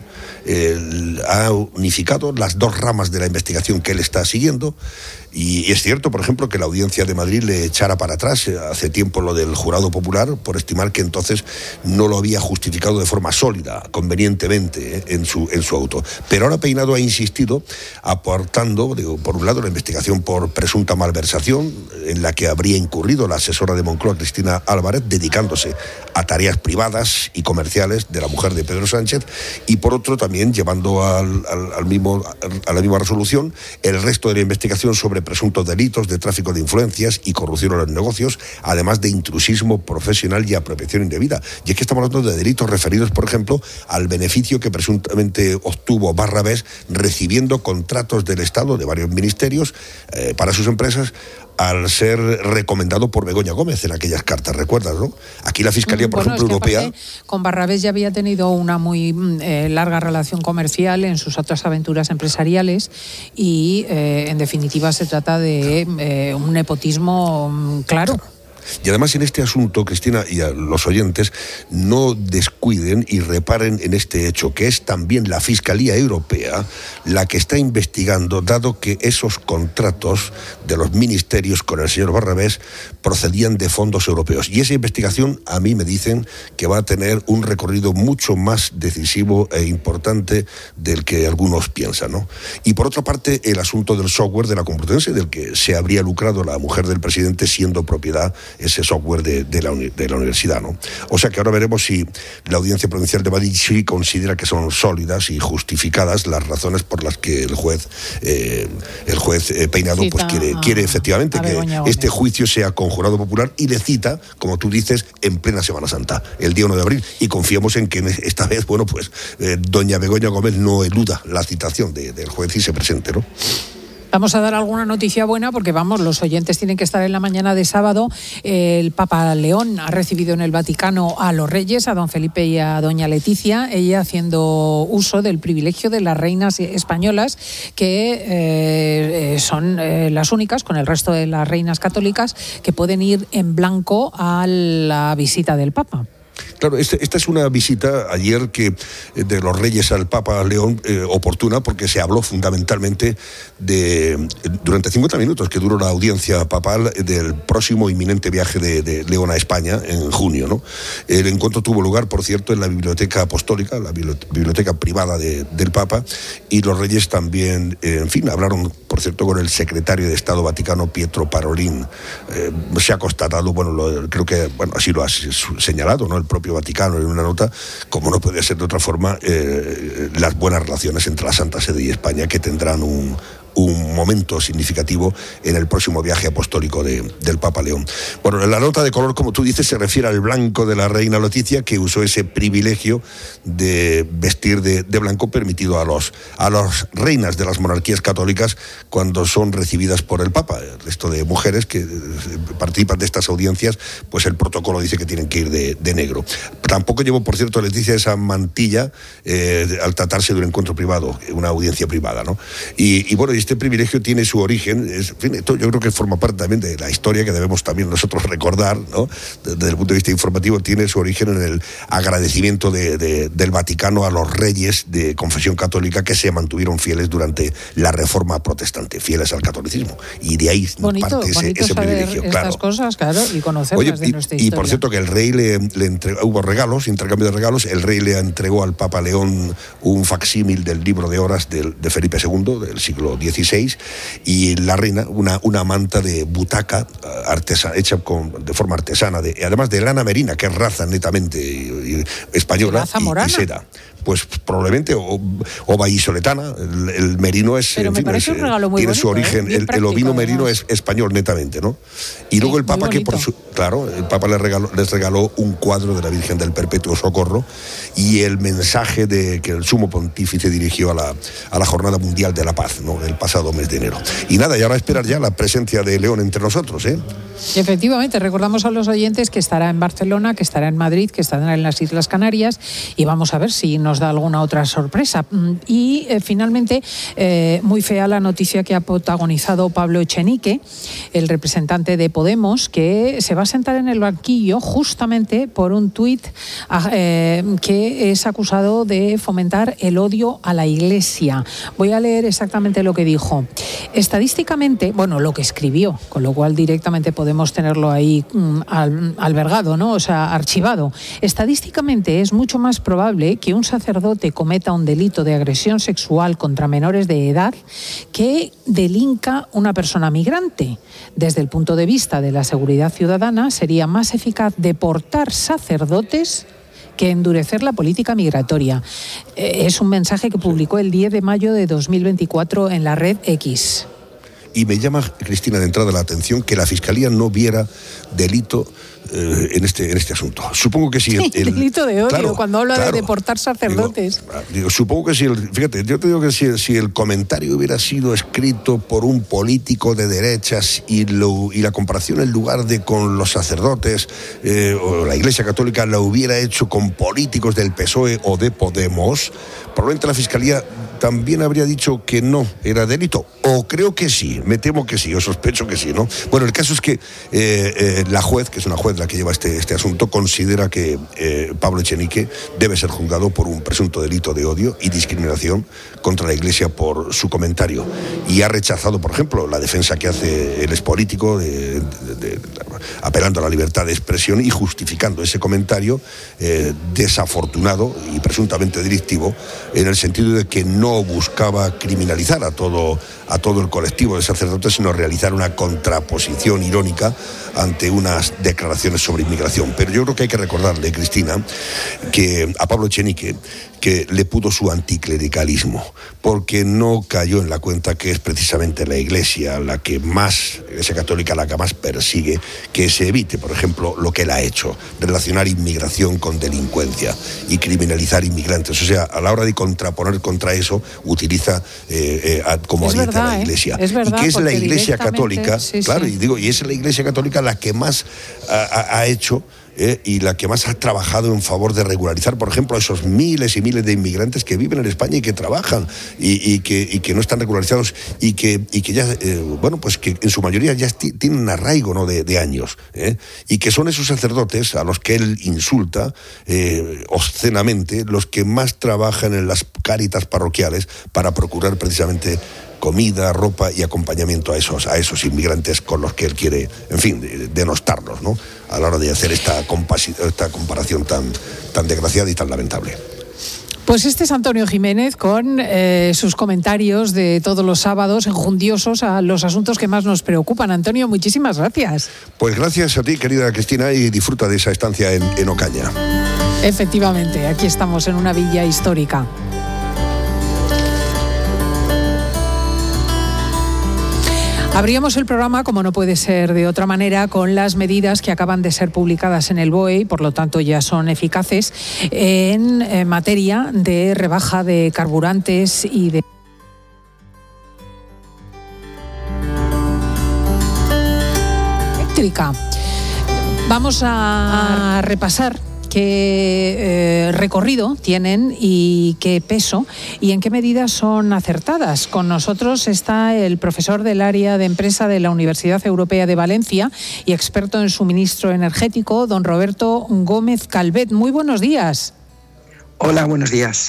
Ha unificado las dos ramas de la investigación que él está siguiendo. Y es cierto, por ejemplo, que la Audiencia de Madrid le echara para atrás hace tiempo lo del jurado popular por estimar que entonces no lo había justificado de forma sólida, convenientemente, en su auto. Pero ahora Peinado ha insistido aportando, por un lado, la investigación por presunta malversación en la que habría incurrido la asesora de Moncloa, Cristina Álvarez, dedicándose a tareas privadas y comerciales de la mujer de Pedro Sánchez, y por otro también llevando a la misma resolución el resto de la investigación sobre presuntos delitos de tráfico de influencias y corrupción en los negocios, además de intrusismo profesional y apropiación indebida. Y es que estamos hablando de delitos referidos, por ejemplo, al beneficio que presuntamente obtuvo Barrabés recibiendo contratos del Estado de varios ministerios para sus empresas, al ser recomendado por Begoña Gómez en aquellas cartas, ¿recuerdas, no? Aquí la Fiscalía, por ejemplo, europea... Con Barrabés ya había tenido una muy larga relación comercial en sus otras aventuras empresariales y, en definitiva, se trata de un nepotismo claro. Y además en este asunto, Cristina, y a los oyentes, no descuiden y reparen en este hecho, que es también la Fiscalía Europea la que está investigando, dado que esos contratos de los ministerios con el señor Barrabés procedían de fondos europeos. Y esa investigación, a mí me dicen que va a tener un recorrido mucho más decisivo e importante del que algunos piensan, ¿no? Y por otra parte, el asunto del software de la Complutense, del que se habría lucrado la mujer del presidente siendo propiedad ese software de la universidad, ¿no? O sea que ahora veremos si la Audiencia Provincial de Madrid sí considera que son sólidas y justificadas las razones por las que el juez Peinado pues quiere efectivamente que este juicio sea conjurado popular, y le cita, como tú dices, en plena Semana Santa, el día 1 de abril, y confiamos en que esta vez, bueno, pues doña Begoña Gómez no eluda la citación del juez y se presente, ¿no? Vamos a dar alguna noticia buena porque, vamos, los oyentes tienen que estar en la mañana de sábado. El Papa León ha recibido en el Vaticano a los reyes, a don Felipe y a doña Leticia, ella haciendo uso del privilegio de las reinas españolas, que son las únicas, con el resto de las reinas católicas, que pueden ir en blanco a la visita del Papa. Claro, esta es una visita ayer de los reyes al Papa León oportuna, porque se habló fundamentalmente durante 50 minutos que duró la audiencia papal del próximo inminente viaje de León a España en junio, ¿no? El encuentro tuvo lugar, por cierto, en la Biblioteca Apostólica, la biblioteca privada del Papa, y los reyes también, hablaron, por cierto, con el secretario de Estado Vaticano, Pietro Parolin. Se ha constatado, creo que así lo ha señalado, ¿no?, el propio Vaticano en una nota, como no puede ser de otra forma, las buenas relaciones entre la Santa Sede y España, que tendrán un momento significativo en el próximo viaje apostólico del Papa León. Bueno, la nota de color, como tú dices, se refiere al blanco de la reina Leticia, que usó ese privilegio de vestir de blanco permitido a las reinas de las monarquías católicas cuando son recibidas por el Papa. El resto de mujeres que participan de estas audiencias, pues el protocolo dice que tienen que ir de negro. Tampoco llevó, por cierto, Leticia esa mantilla al tratarse de un encuentro privado, una audiencia privada, ¿no? Y bueno, este privilegio tiene su origen, esto yo creo que forma parte también de la historia que debemos también nosotros recordar, ¿no? Desde el punto de vista informativo, tiene su origen en el agradecimiento del Vaticano a los reyes de confesión católica que se mantuvieron fieles durante la Reforma Protestante, fieles al catolicismo. Y de ahí parte ese privilegio. Estas cosas, claro, y conocerlas de nuestra historia. Y por cierto que el rey le entregó, hubo regalos, intercambio de regalos, el rey le entregó al Papa León un facsímil del libro de horas de Felipe II, del siglo XVI, y la reina una manta de butaca hecha de forma artesana, además de lana merina, que es raza netamente española, y seda. Pues probablemente o vallisoletana, el merino es, pero me parece un regalo muy tiene bonito, su origen, el ovino merino es español netamente, ¿no? Y luego el Papa, que el Papa les regaló un cuadro de la Virgen del Perpetuo Socorro y el mensaje que el Sumo Pontífice dirigió a la Jornada Mundial de la Paz, ¿no?, el pasado mes de enero. Y nada, y ahora esperar ya la presencia de León entre nosotros, ¿eh? Y efectivamente, recordamos a los oyentes que estará en Barcelona, que estará en Madrid, que estará en las Islas Canarias, y vamos a ver si nos da alguna otra sorpresa. Y finalmente, muy fea la noticia que ha protagonizado Pablo Echenique, el representante de Podemos, que se va a sentar en el banquillo justamente por un tuit que es acusado de fomentar el odio a la Iglesia. Voy a leer exactamente lo que dijo. Estadísticamente, lo que escribió, con lo cual directamente podemos tenerlo ahí albergado, ¿no? O sea, archivado. Estadísticamente es mucho más probable que un sacerdote cometa un delito de agresión sexual contra menores de edad que delinca una persona migrante. Desde el punto de vista de la seguridad ciudadana, sería más eficaz deportar sacerdotes que endurecer la política migratoria. Es un mensaje que publicó el 10 de mayo de 2024 en la red X. Y me llama, Cristina, de entrada la atención que la Fiscalía no viera delito en este asunto. Supongo que si el delito de odio, cuando habla de deportar sacerdotes. Supongo que fíjate, yo te digo que si el comentario hubiera sido escrito por un político de derechas y la comparación en lugar de con los sacerdotes o la Iglesia Católica la hubiera hecho con políticos del PSOE o de Podemos, probablemente la Fiscalía también habría dicho que no era delito. O creo que sí, me temo que sí, o sospecho que sí, ¿no? Bueno, el caso es que la juez, que es una juez la que lleva este asunto, considera que Pablo Echenique debe ser juzgado por un presunto delito de odio y discriminación contra la Iglesia por su comentario. Y ha rechazado, por ejemplo, la defensa que hace el expolítico apelando a la libertad de expresión y justificando ese comentario desafortunado y presuntamente delictivo, en el sentido de que no buscaba criminalizar a todo el colectivo de sacerdotes, sino realizar una contraposición irónica ante unas declaraciones sobre inmigración. Pero yo creo que hay que recordarle, Cristina, que a Pablo Echenique que le pudo su anticlericalismo, porque no cayó en la cuenta que es precisamente la Iglesia Católica la que más persigue que se evite, por ejemplo, lo que él ha hecho, relacionar inmigración con delincuencia y criminalizar inmigrantes. O sea, a la hora de contraponer contra eso, utiliza como aliento a la Iglesia. Es verdad, y que es la Iglesia Católica, sí, claro, sí. Y es la Iglesia Católica la que más ha hecho y la que más ha trabajado en favor de regularizar, por ejemplo, a esos miles y miles de inmigrantes que viven en España y que trabajan y que no están regularizados y que ya, pues que en su mayoría ya tienen un arraigo, ¿no?, de años, y que son esos sacerdotes a los que él insulta obscenamente los que más trabajan en las cáritas parroquiales para procurar precisamente comida, ropa y acompañamiento a esos inmigrantes con los que él quiere, en fin, denostarlos, ¿no?, a la hora de hacer esta comparación tan desgraciada y tan lamentable. Pues este es Antonio Jiménez con sus comentarios de todos los sábados enjundiosos a los asuntos que más nos preocupan. Antonio, muchísimas gracias. Pues gracias a ti, querida Cristina, y disfruta de esa estancia en Ocaña. Efectivamente, aquí estamos en una villa histórica. Abríamos el programa, como no puede ser de otra manera, con las medidas que acaban de ser publicadas en el BOE y por lo tanto ya son eficaces en materia de rebaja de carburantes y de eléctrica. Vamos a repasar qué recorrido tienen y qué peso y en qué medidas son acertadas. Con nosotros está el profesor del área de empresa de la Universidad Europea de Valencia y experto en suministro energético, don Roberto Gómez Calvet. Muy buenos días. Hola, buenos días.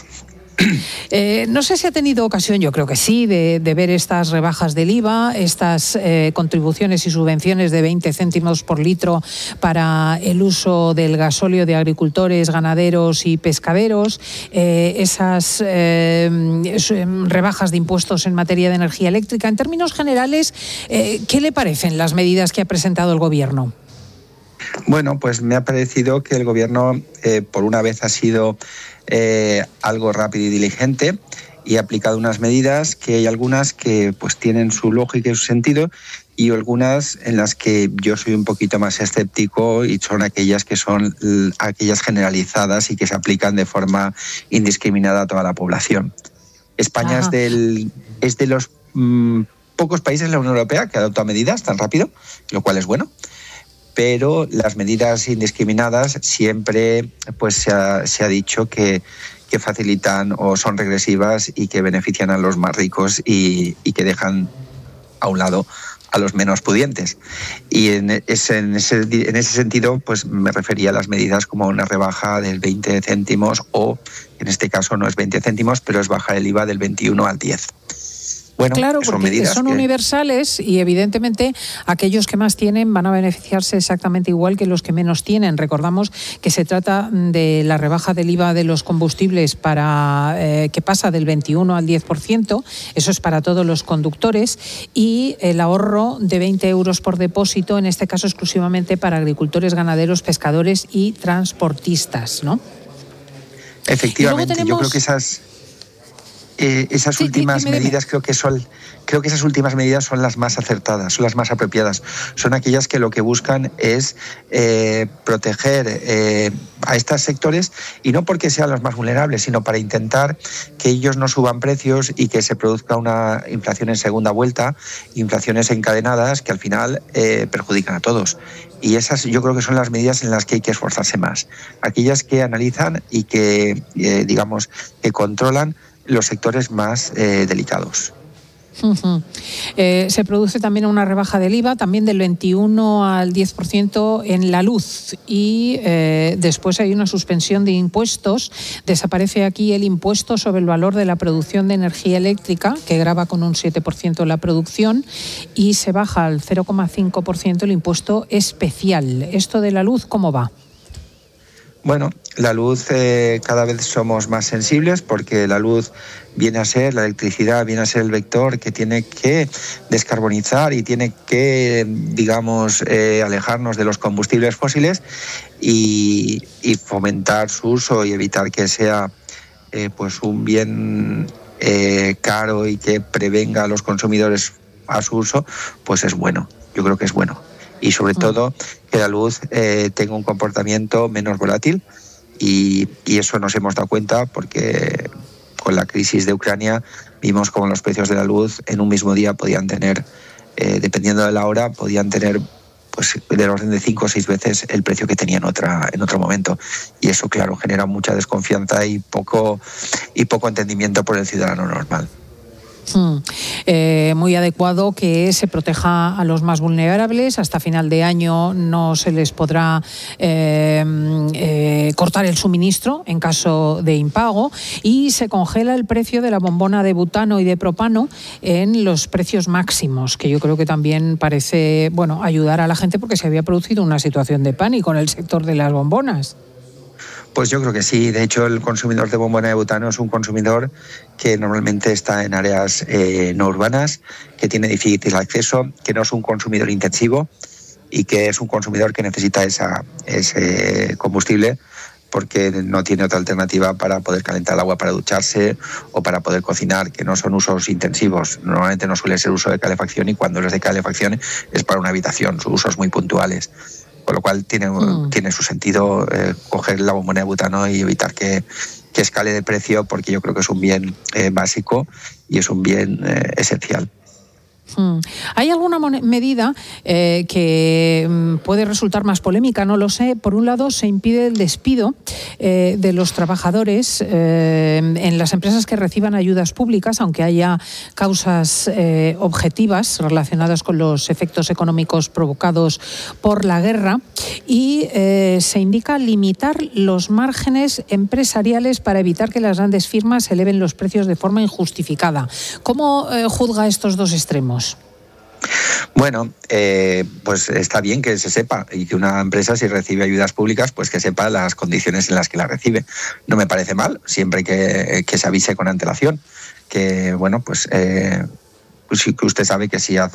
No sé si ha tenido ocasión, yo creo que sí, de ver estas rebajas del IVA, estas contribuciones y subvenciones de 20 céntimos por litro para el uso del gasóleo de agricultores, ganaderos y pescaderos, esas rebajas de impuestos en materia de energía eléctrica. En términos generales, ¿qué le parecen las medidas que ha presentado el Gobierno? Bueno, pues me ha parecido que el Gobierno, por una vez, ha sido algo rápido y diligente y ha aplicado unas medidas que hay algunas que pues tienen su lógica y su sentido y algunas en las que yo soy un poquito más escéptico y son aquellas que son aquellas generalizadas y que se aplican de forma indiscriminada a toda la población. España es de los pocos países de la Unión Europea que ha adoptado medidas tan rápido, lo cual es bueno. Pero las medidas indiscriminadas siempre pues se ha dicho que facilitan o son regresivas y que benefician a los más ricos y que dejan a un lado a los menos pudientes. Y en ese sentido pues me refería a las medidas como una rebaja del 20 céntimos o, en este caso no es 20 céntimos, pero es bajar el IVA del 21 al 10. Bueno, claro, porque son universales y evidentemente aquellos que más tienen van a beneficiarse exactamente igual que los que menos tienen. Recordamos que se trata de la rebaja del IVA de los combustibles que pasa del 21 al 10%, eso es para todos los conductores, y el ahorro de 20 euros por depósito, en este caso exclusivamente para agricultores, ganaderos, pescadores y transportistas, ¿no? Efectivamente, yo creo que esas últimas medidas creo que esas últimas medidas son las más acertadas, son las más apropiadas. Son aquellas que lo que buscan es proteger a estos sectores, y no porque sean los más vulnerables, sino para intentar que ellos no suban precios y que se produzca una inflación en segunda vuelta, inflaciones encadenadas que al final perjudican a todos. Y esas yo creo que son las medidas en las que hay que esforzarse más. Aquellas que analizan y que, que controlan los sectores más delicados. Se produce también una rebaja del IVA, también del 21 al 10% en la luz, y después hay una suspensión de impuestos. Desaparece aquí el impuesto sobre el valor de la producción de energía eléctrica, que grava con un 7% la producción, y se baja al 0,5% el impuesto especial. ¿Esto de la luz cómo va? Bueno, la luz cada vez somos más sensibles, porque la luz viene a ser, la electricidad viene a ser el vector que tiene que descarbonizar y tiene que, digamos, alejarnos de los combustibles fósiles y fomentar su uso y evitar que sea pues un bien caro y que prevenga a los consumidores a su uso, pues es bueno. Yo creo que es bueno. Y sobre todo que la luz tenga un comportamiento menos volátil, y eso nos hemos dado cuenta porque con la crisis de Ucrania vimos como los precios de la luz en un mismo día podían tener, dependiendo de la hora, podían tener pues del orden de 5 o 6 veces el precio que tenía en otro momento. Y eso, claro, genera mucha desconfianza y poco entendimiento por el ciudadano normal. Muy adecuado que se proteja a los más vulnerables. Hasta final de año no se les podrá cortar el suministro en caso de impago, y se congela el precio de la bombona de butano y de propano en los precios máximos, que yo creo que también parece ayudar a la gente, porque se había producido una situación de pánico en el sector de las bombonas. Pues yo creo que sí. De hecho, el consumidor de bombona de butano es un consumidor que normalmente está en áreas no urbanas, que tiene difícil acceso, que no es un consumidor intensivo y que es un consumidor que necesita ese combustible porque no tiene otra alternativa para poder calentar el agua para ducharse o para poder cocinar, que no son usos intensivos. Normalmente no suele ser uso de calefacción, y cuando es de calefacción es para una habitación, son usos muy puntuales. Con lo cual tiene su sentido coger la bombona de butano y evitar que escale de precio, porque yo creo que es un bien básico y es un bien esencial. ¿Hay alguna medida que puede resultar más polémica? No lo sé. Por un lado, se impide el despido de los trabajadores en las empresas que reciban ayudas públicas, aunque haya causas objetivas relacionadas con los efectos económicos provocados por la guerra, y se indica limitar los márgenes empresariales para evitar que las grandes firmas eleven los precios de forma injustificada. ¿Cómo juzga estos dos extremos? Bueno, pues está bien que se sepa, y que una empresa, si recibe ayudas públicas, pues que sepa las condiciones en las que las recibe. No me parece mal, siempre que se avise con antelación, que bueno, pues que usted sabe que si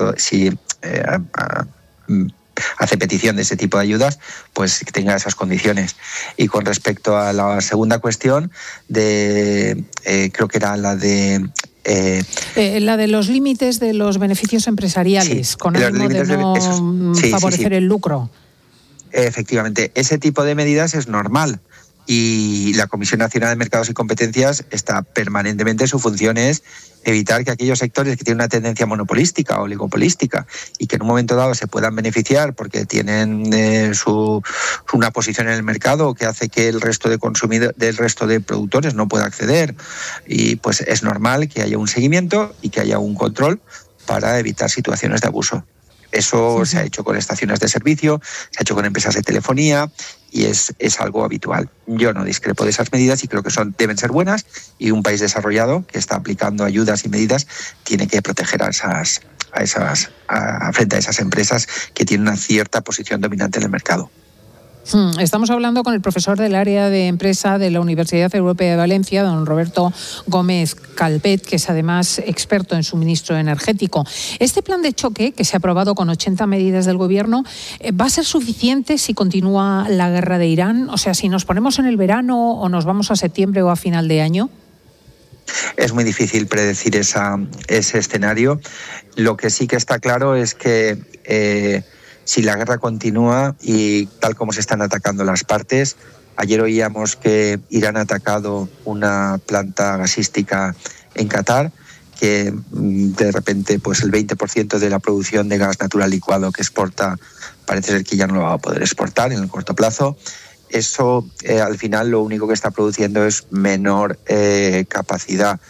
hace petición de ese tipo de ayudas, pues que tenga esas condiciones. Y con respecto a la segunda cuestión, creo que era la de... la de los límites de los beneficios empresariales, sí, con ánimo de no favorecer el lucro. Efectivamente, ese tipo de medidas es normal, y la Comisión Nacional de Mercados y Competencias está permanentemente, su función es evitar que aquellos sectores que tienen una tendencia monopolística o oligopolística y que en un momento dado se puedan beneficiar porque tienen una posición en el mercado que hace que el resto de productores no pueda acceder, y pues es normal que haya un seguimiento y que haya un control para evitar situaciones de abuso. Eso se ha hecho con estaciones de servicio, se ha hecho con empresas de telefonía, y es algo habitual. Yo no discrepo de esas medidas y creo que deben ser buenas, y un país desarrollado que está aplicando ayudas y medidas tiene que proteger frente a esas empresas que tienen una cierta posición dominante en el mercado. Estamos hablando con el profesor del área de empresa de la Universidad Europea de Valencia, don Roberto Gómez Calvet, que es además experto en suministro energético. Este plan de choque, que se ha aprobado con 80 medidas del Gobierno, ¿va a ser suficiente si continúa la guerra de Irán? O sea, si nos ponemos en el verano o nos vamos a septiembre o a final de año. Es muy difícil predecir ese escenario. Lo que sí que está claro es que si la guerra continúa y tal como se están atacando las partes, ayer oíamos que Irán ha atacado una planta gasística en Qatar, que de repente pues el 20% de la producción de gas natural licuado que exporta parece ser que ya no lo va a poder exportar en el corto plazo. Eso al final lo único que está produciendo es menor capacidad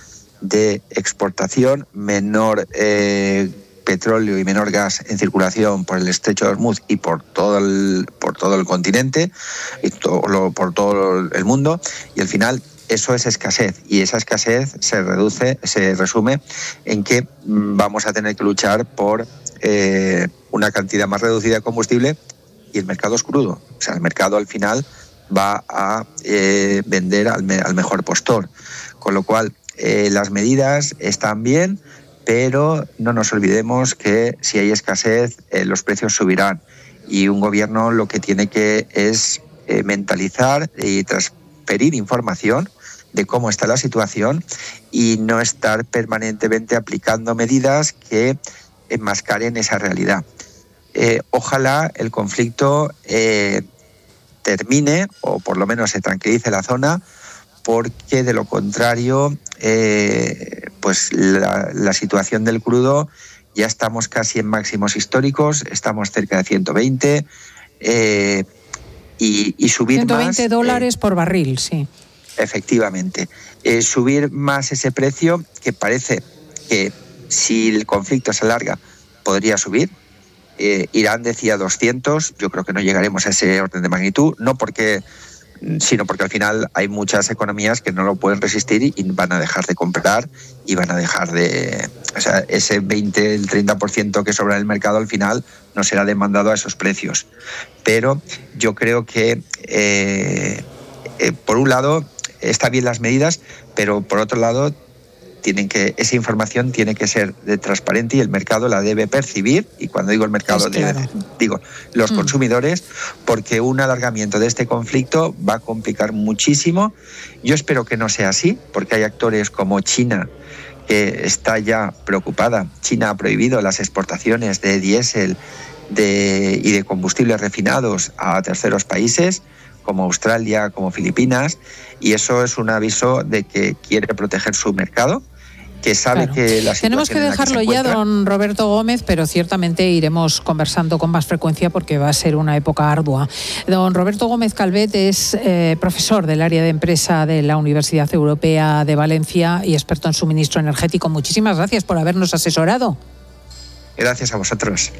de exportación, menor petróleo y menor gas en circulación por el estrecho de Hormuz y por todo el continente y por todo el mundo, y al final eso es escasez, y esa escasez se resume en que vamos a tener que luchar por una cantidad más reducida de combustible, y el mercado es crudo. O sea, el mercado al final va a vender al mejor postor, con lo cual las medidas están bien, pero no nos olvidemos que si hay escasez, los precios subirán, y un gobierno lo que tiene que es mentalizar y transferir información de cómo está la situación, y no estar permanentemente aplicando medidas que enmascaren esa realidad. Ojalá el conflicto termine, o por lo menos se tranquilice la zona, porque de lo contrario, pues la situación del crudo, ya estamos casi en máximos históricos, estamos cerca de 120, y subir 120 más, dólares por barril, sí. Efectivamente. Subir más ese precio, que parece que si el conflicto se alarga podría subir. Irán decía 200, yo creo que no llegaremos a ese orden de magnitud, sino porque al final hay muchas economías que no lo pueden resistir y van a dejar de comprar, y van a dejar de... O sea, ese 20, el 30% que sobra en el mercado al final no será demandado a esos precios. Pero yo creo que, por un lado, está bien las medidas, pero por otro lado, esa información tiene que ser transparente, y el mercado la debe percibir, y cuando digo el mercado, digo los consumidores, porque un alargamiento de este conflicto va a complicar muchísimo. Yo espero que no sea así, porque hay actores como China, que está ya preocupada. China ha prohibido las exportaciones de diésel y de combustibles refinados a terceros países, como Australia, como Filipinas, y eso es un aviso de que quiere proteger su mercado, que sabe que la situación... Tenemos que dejarlo ya, don Roberto Gómez, pero ciertamente iremos conversando con más frecuencia, porque va a ser una época ardua. Don Roberto Gómez Calvet es profesor del área de empresa de la Universidad Europea de Valencia y experto en suministro energético. Muchísimas gracias por habernos asesorado. Gracias a vosotros.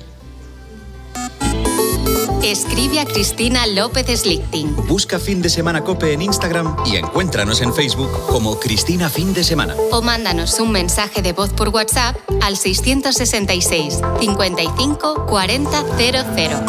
Escribe a Cristina López Slichting. Busca Fin de Semana COPE en Instagram y encuéntranos en Facebook como Cristina Fin de Semana. O mándanos un mensaje de voz por WhatsApp al 666 55 40 00.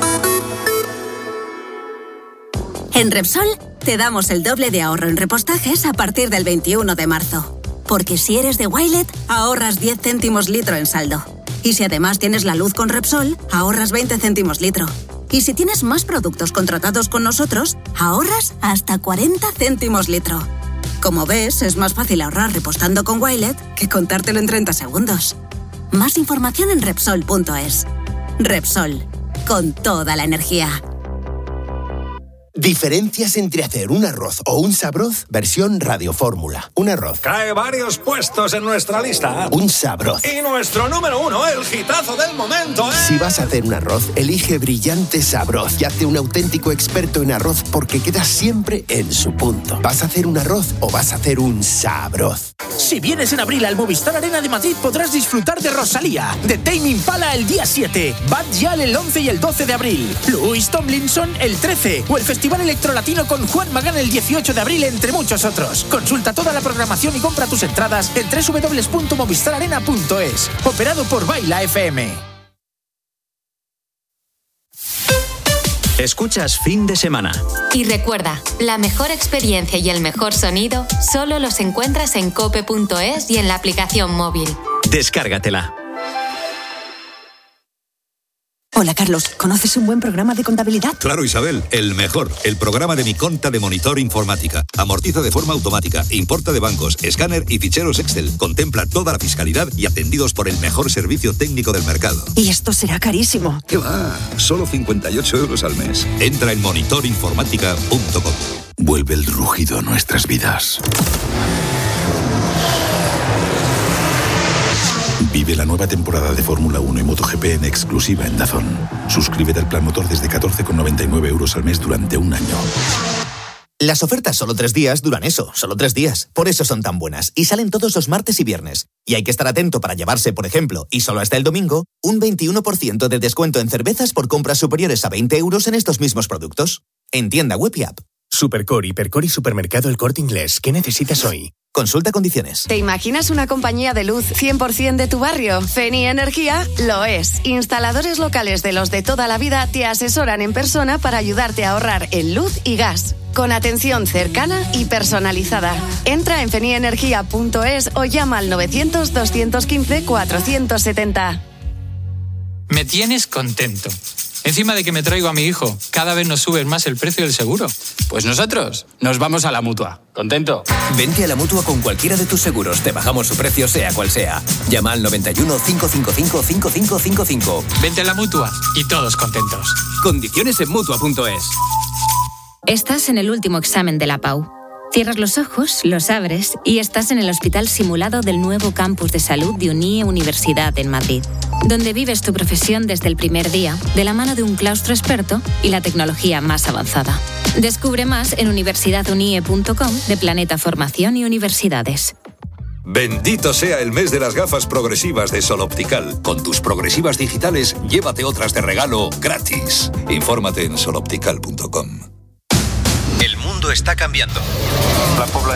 En Repsol te damos el doble de ahorro en repostajes a partir del 21 de marzo. Porque si eres de Wilet, ahorras 10 céntimos litro en saldo. Y si además tienes la luz con Repsol, ahorras 20 céntimos litro. Y si tienes más productos contratados con nosotros, ahorras hasta 40 céntimos litro. Como ves, es más fácil ahorrar repostando con Wilet que contártelo en 30 segundos. Más información en Repsol.es. Repsol, con toda la energía. Diferencias entre hacer un arroz o un sabroz, versión radiofórmula. Un arroz. Cae varios puestos en nuestra lista. Un sabroz. Y nuestro número 1, el hitazo del momento, ¿eh? Si vas a hacer un arroz, elige Brillante Sabroz y hazte un auténtico experto en arroz, porque quedas siempre en su punto. ¿Vas a hacer un arroz o vas a hacer un sabroz? Si vienes en abril al Movistar Arena de Madrid, podrás disfrutar de Rosalía, de Tame Impala el día 7, Bad Gyal el 11 y el 12 de abril, Louis Tomlinson el 13 o el Festival Electrolatino con Juan Magán el 18 de abril, entre muchos otros. Consulta toda la programación y compra tus entradas en www.movistararena.es. Operado por Baila FM. Escuchas Fin de Semana. Y recuerda, la mejor experiencia y el mejor sonido solo los encuentras en cope.es y en la aplicación móvil. Descárgatela. Hola, Carlos. ¿Conoces un buen programa de contabilidad? Claro, Isabel, el mejor. El programa de Mi Conta de Monitor Informática. Amortiza de forma automática, importa de bancos, escáner y ficheros Excel. Contempla toda la fiscalidad y atendidos por el mejor servicio técnico del mercado. Y esto será carísimo. ¿Qué va? Solo 58 euros al mes. Entra en monitorinformática.com. Vuelve el rugido a nuestras vidas. Vive la nueva temporada de Fórmula 1 y MotoGP en exclusiva en DAZN. Suscríbete al plan motor desde 14,99 euros al mes durante un año. Las ofertas solo 3 días duran eso, solo 3 días. Por eso son tan buenas y salen todos los martes y viernes. Y hay que estar atento para llevarse, por ejemplo, y solo hasta el domingo, un 21% de descuento en cervezas por compras superiores a 20 euros en estos mismos productos. En tienda web y app. Supercore, Hipercore y Supermercado El Corte Inglés. ¿Qué necesitas hoy? Consulta condiciones. ¿Te imaginas una compañía de luz 100% de tu barrio? Feni Energía lo es. Instaladores locales de los de toda la vida te asesoran en persona para ayudarte a ahorrar en luz y gas. Con atención cercana y personalizada. Entra en fenienergia.es o llama al 900-215-470. Me tienes contento. Encima de que me traigo a mi hijo, cada vez nos sube más el precio del seguro. Pues nosotros nos vamos a la Mutua. ¿Contento? Vente a la Mutua con cualquiera de tus seguros. Te bajamos su precio sea cual sea. Llama al 91 555 5555. Vente a la Mutua y todos contentos. Condiciones en Mutua.es. Estás en el último examen de la PAU. Cierras los ojos, los abres y estás en el hospital simulado del nuevo campus de salud de UNIE Universidad en Madrid, donde vives tu profesión desde el primer día, de la mano de un claustro experto y la tecnología más avanzada. Descubre más en universidadunie.com de Planeta Formación y Universidades. Bendito sea el mes de las gafas progresivas de Sol Optical. Con tus progresivas digitales, llévate otras de regalo gratis. Infórmate en soloptical.com. El mundo está cambiando. La población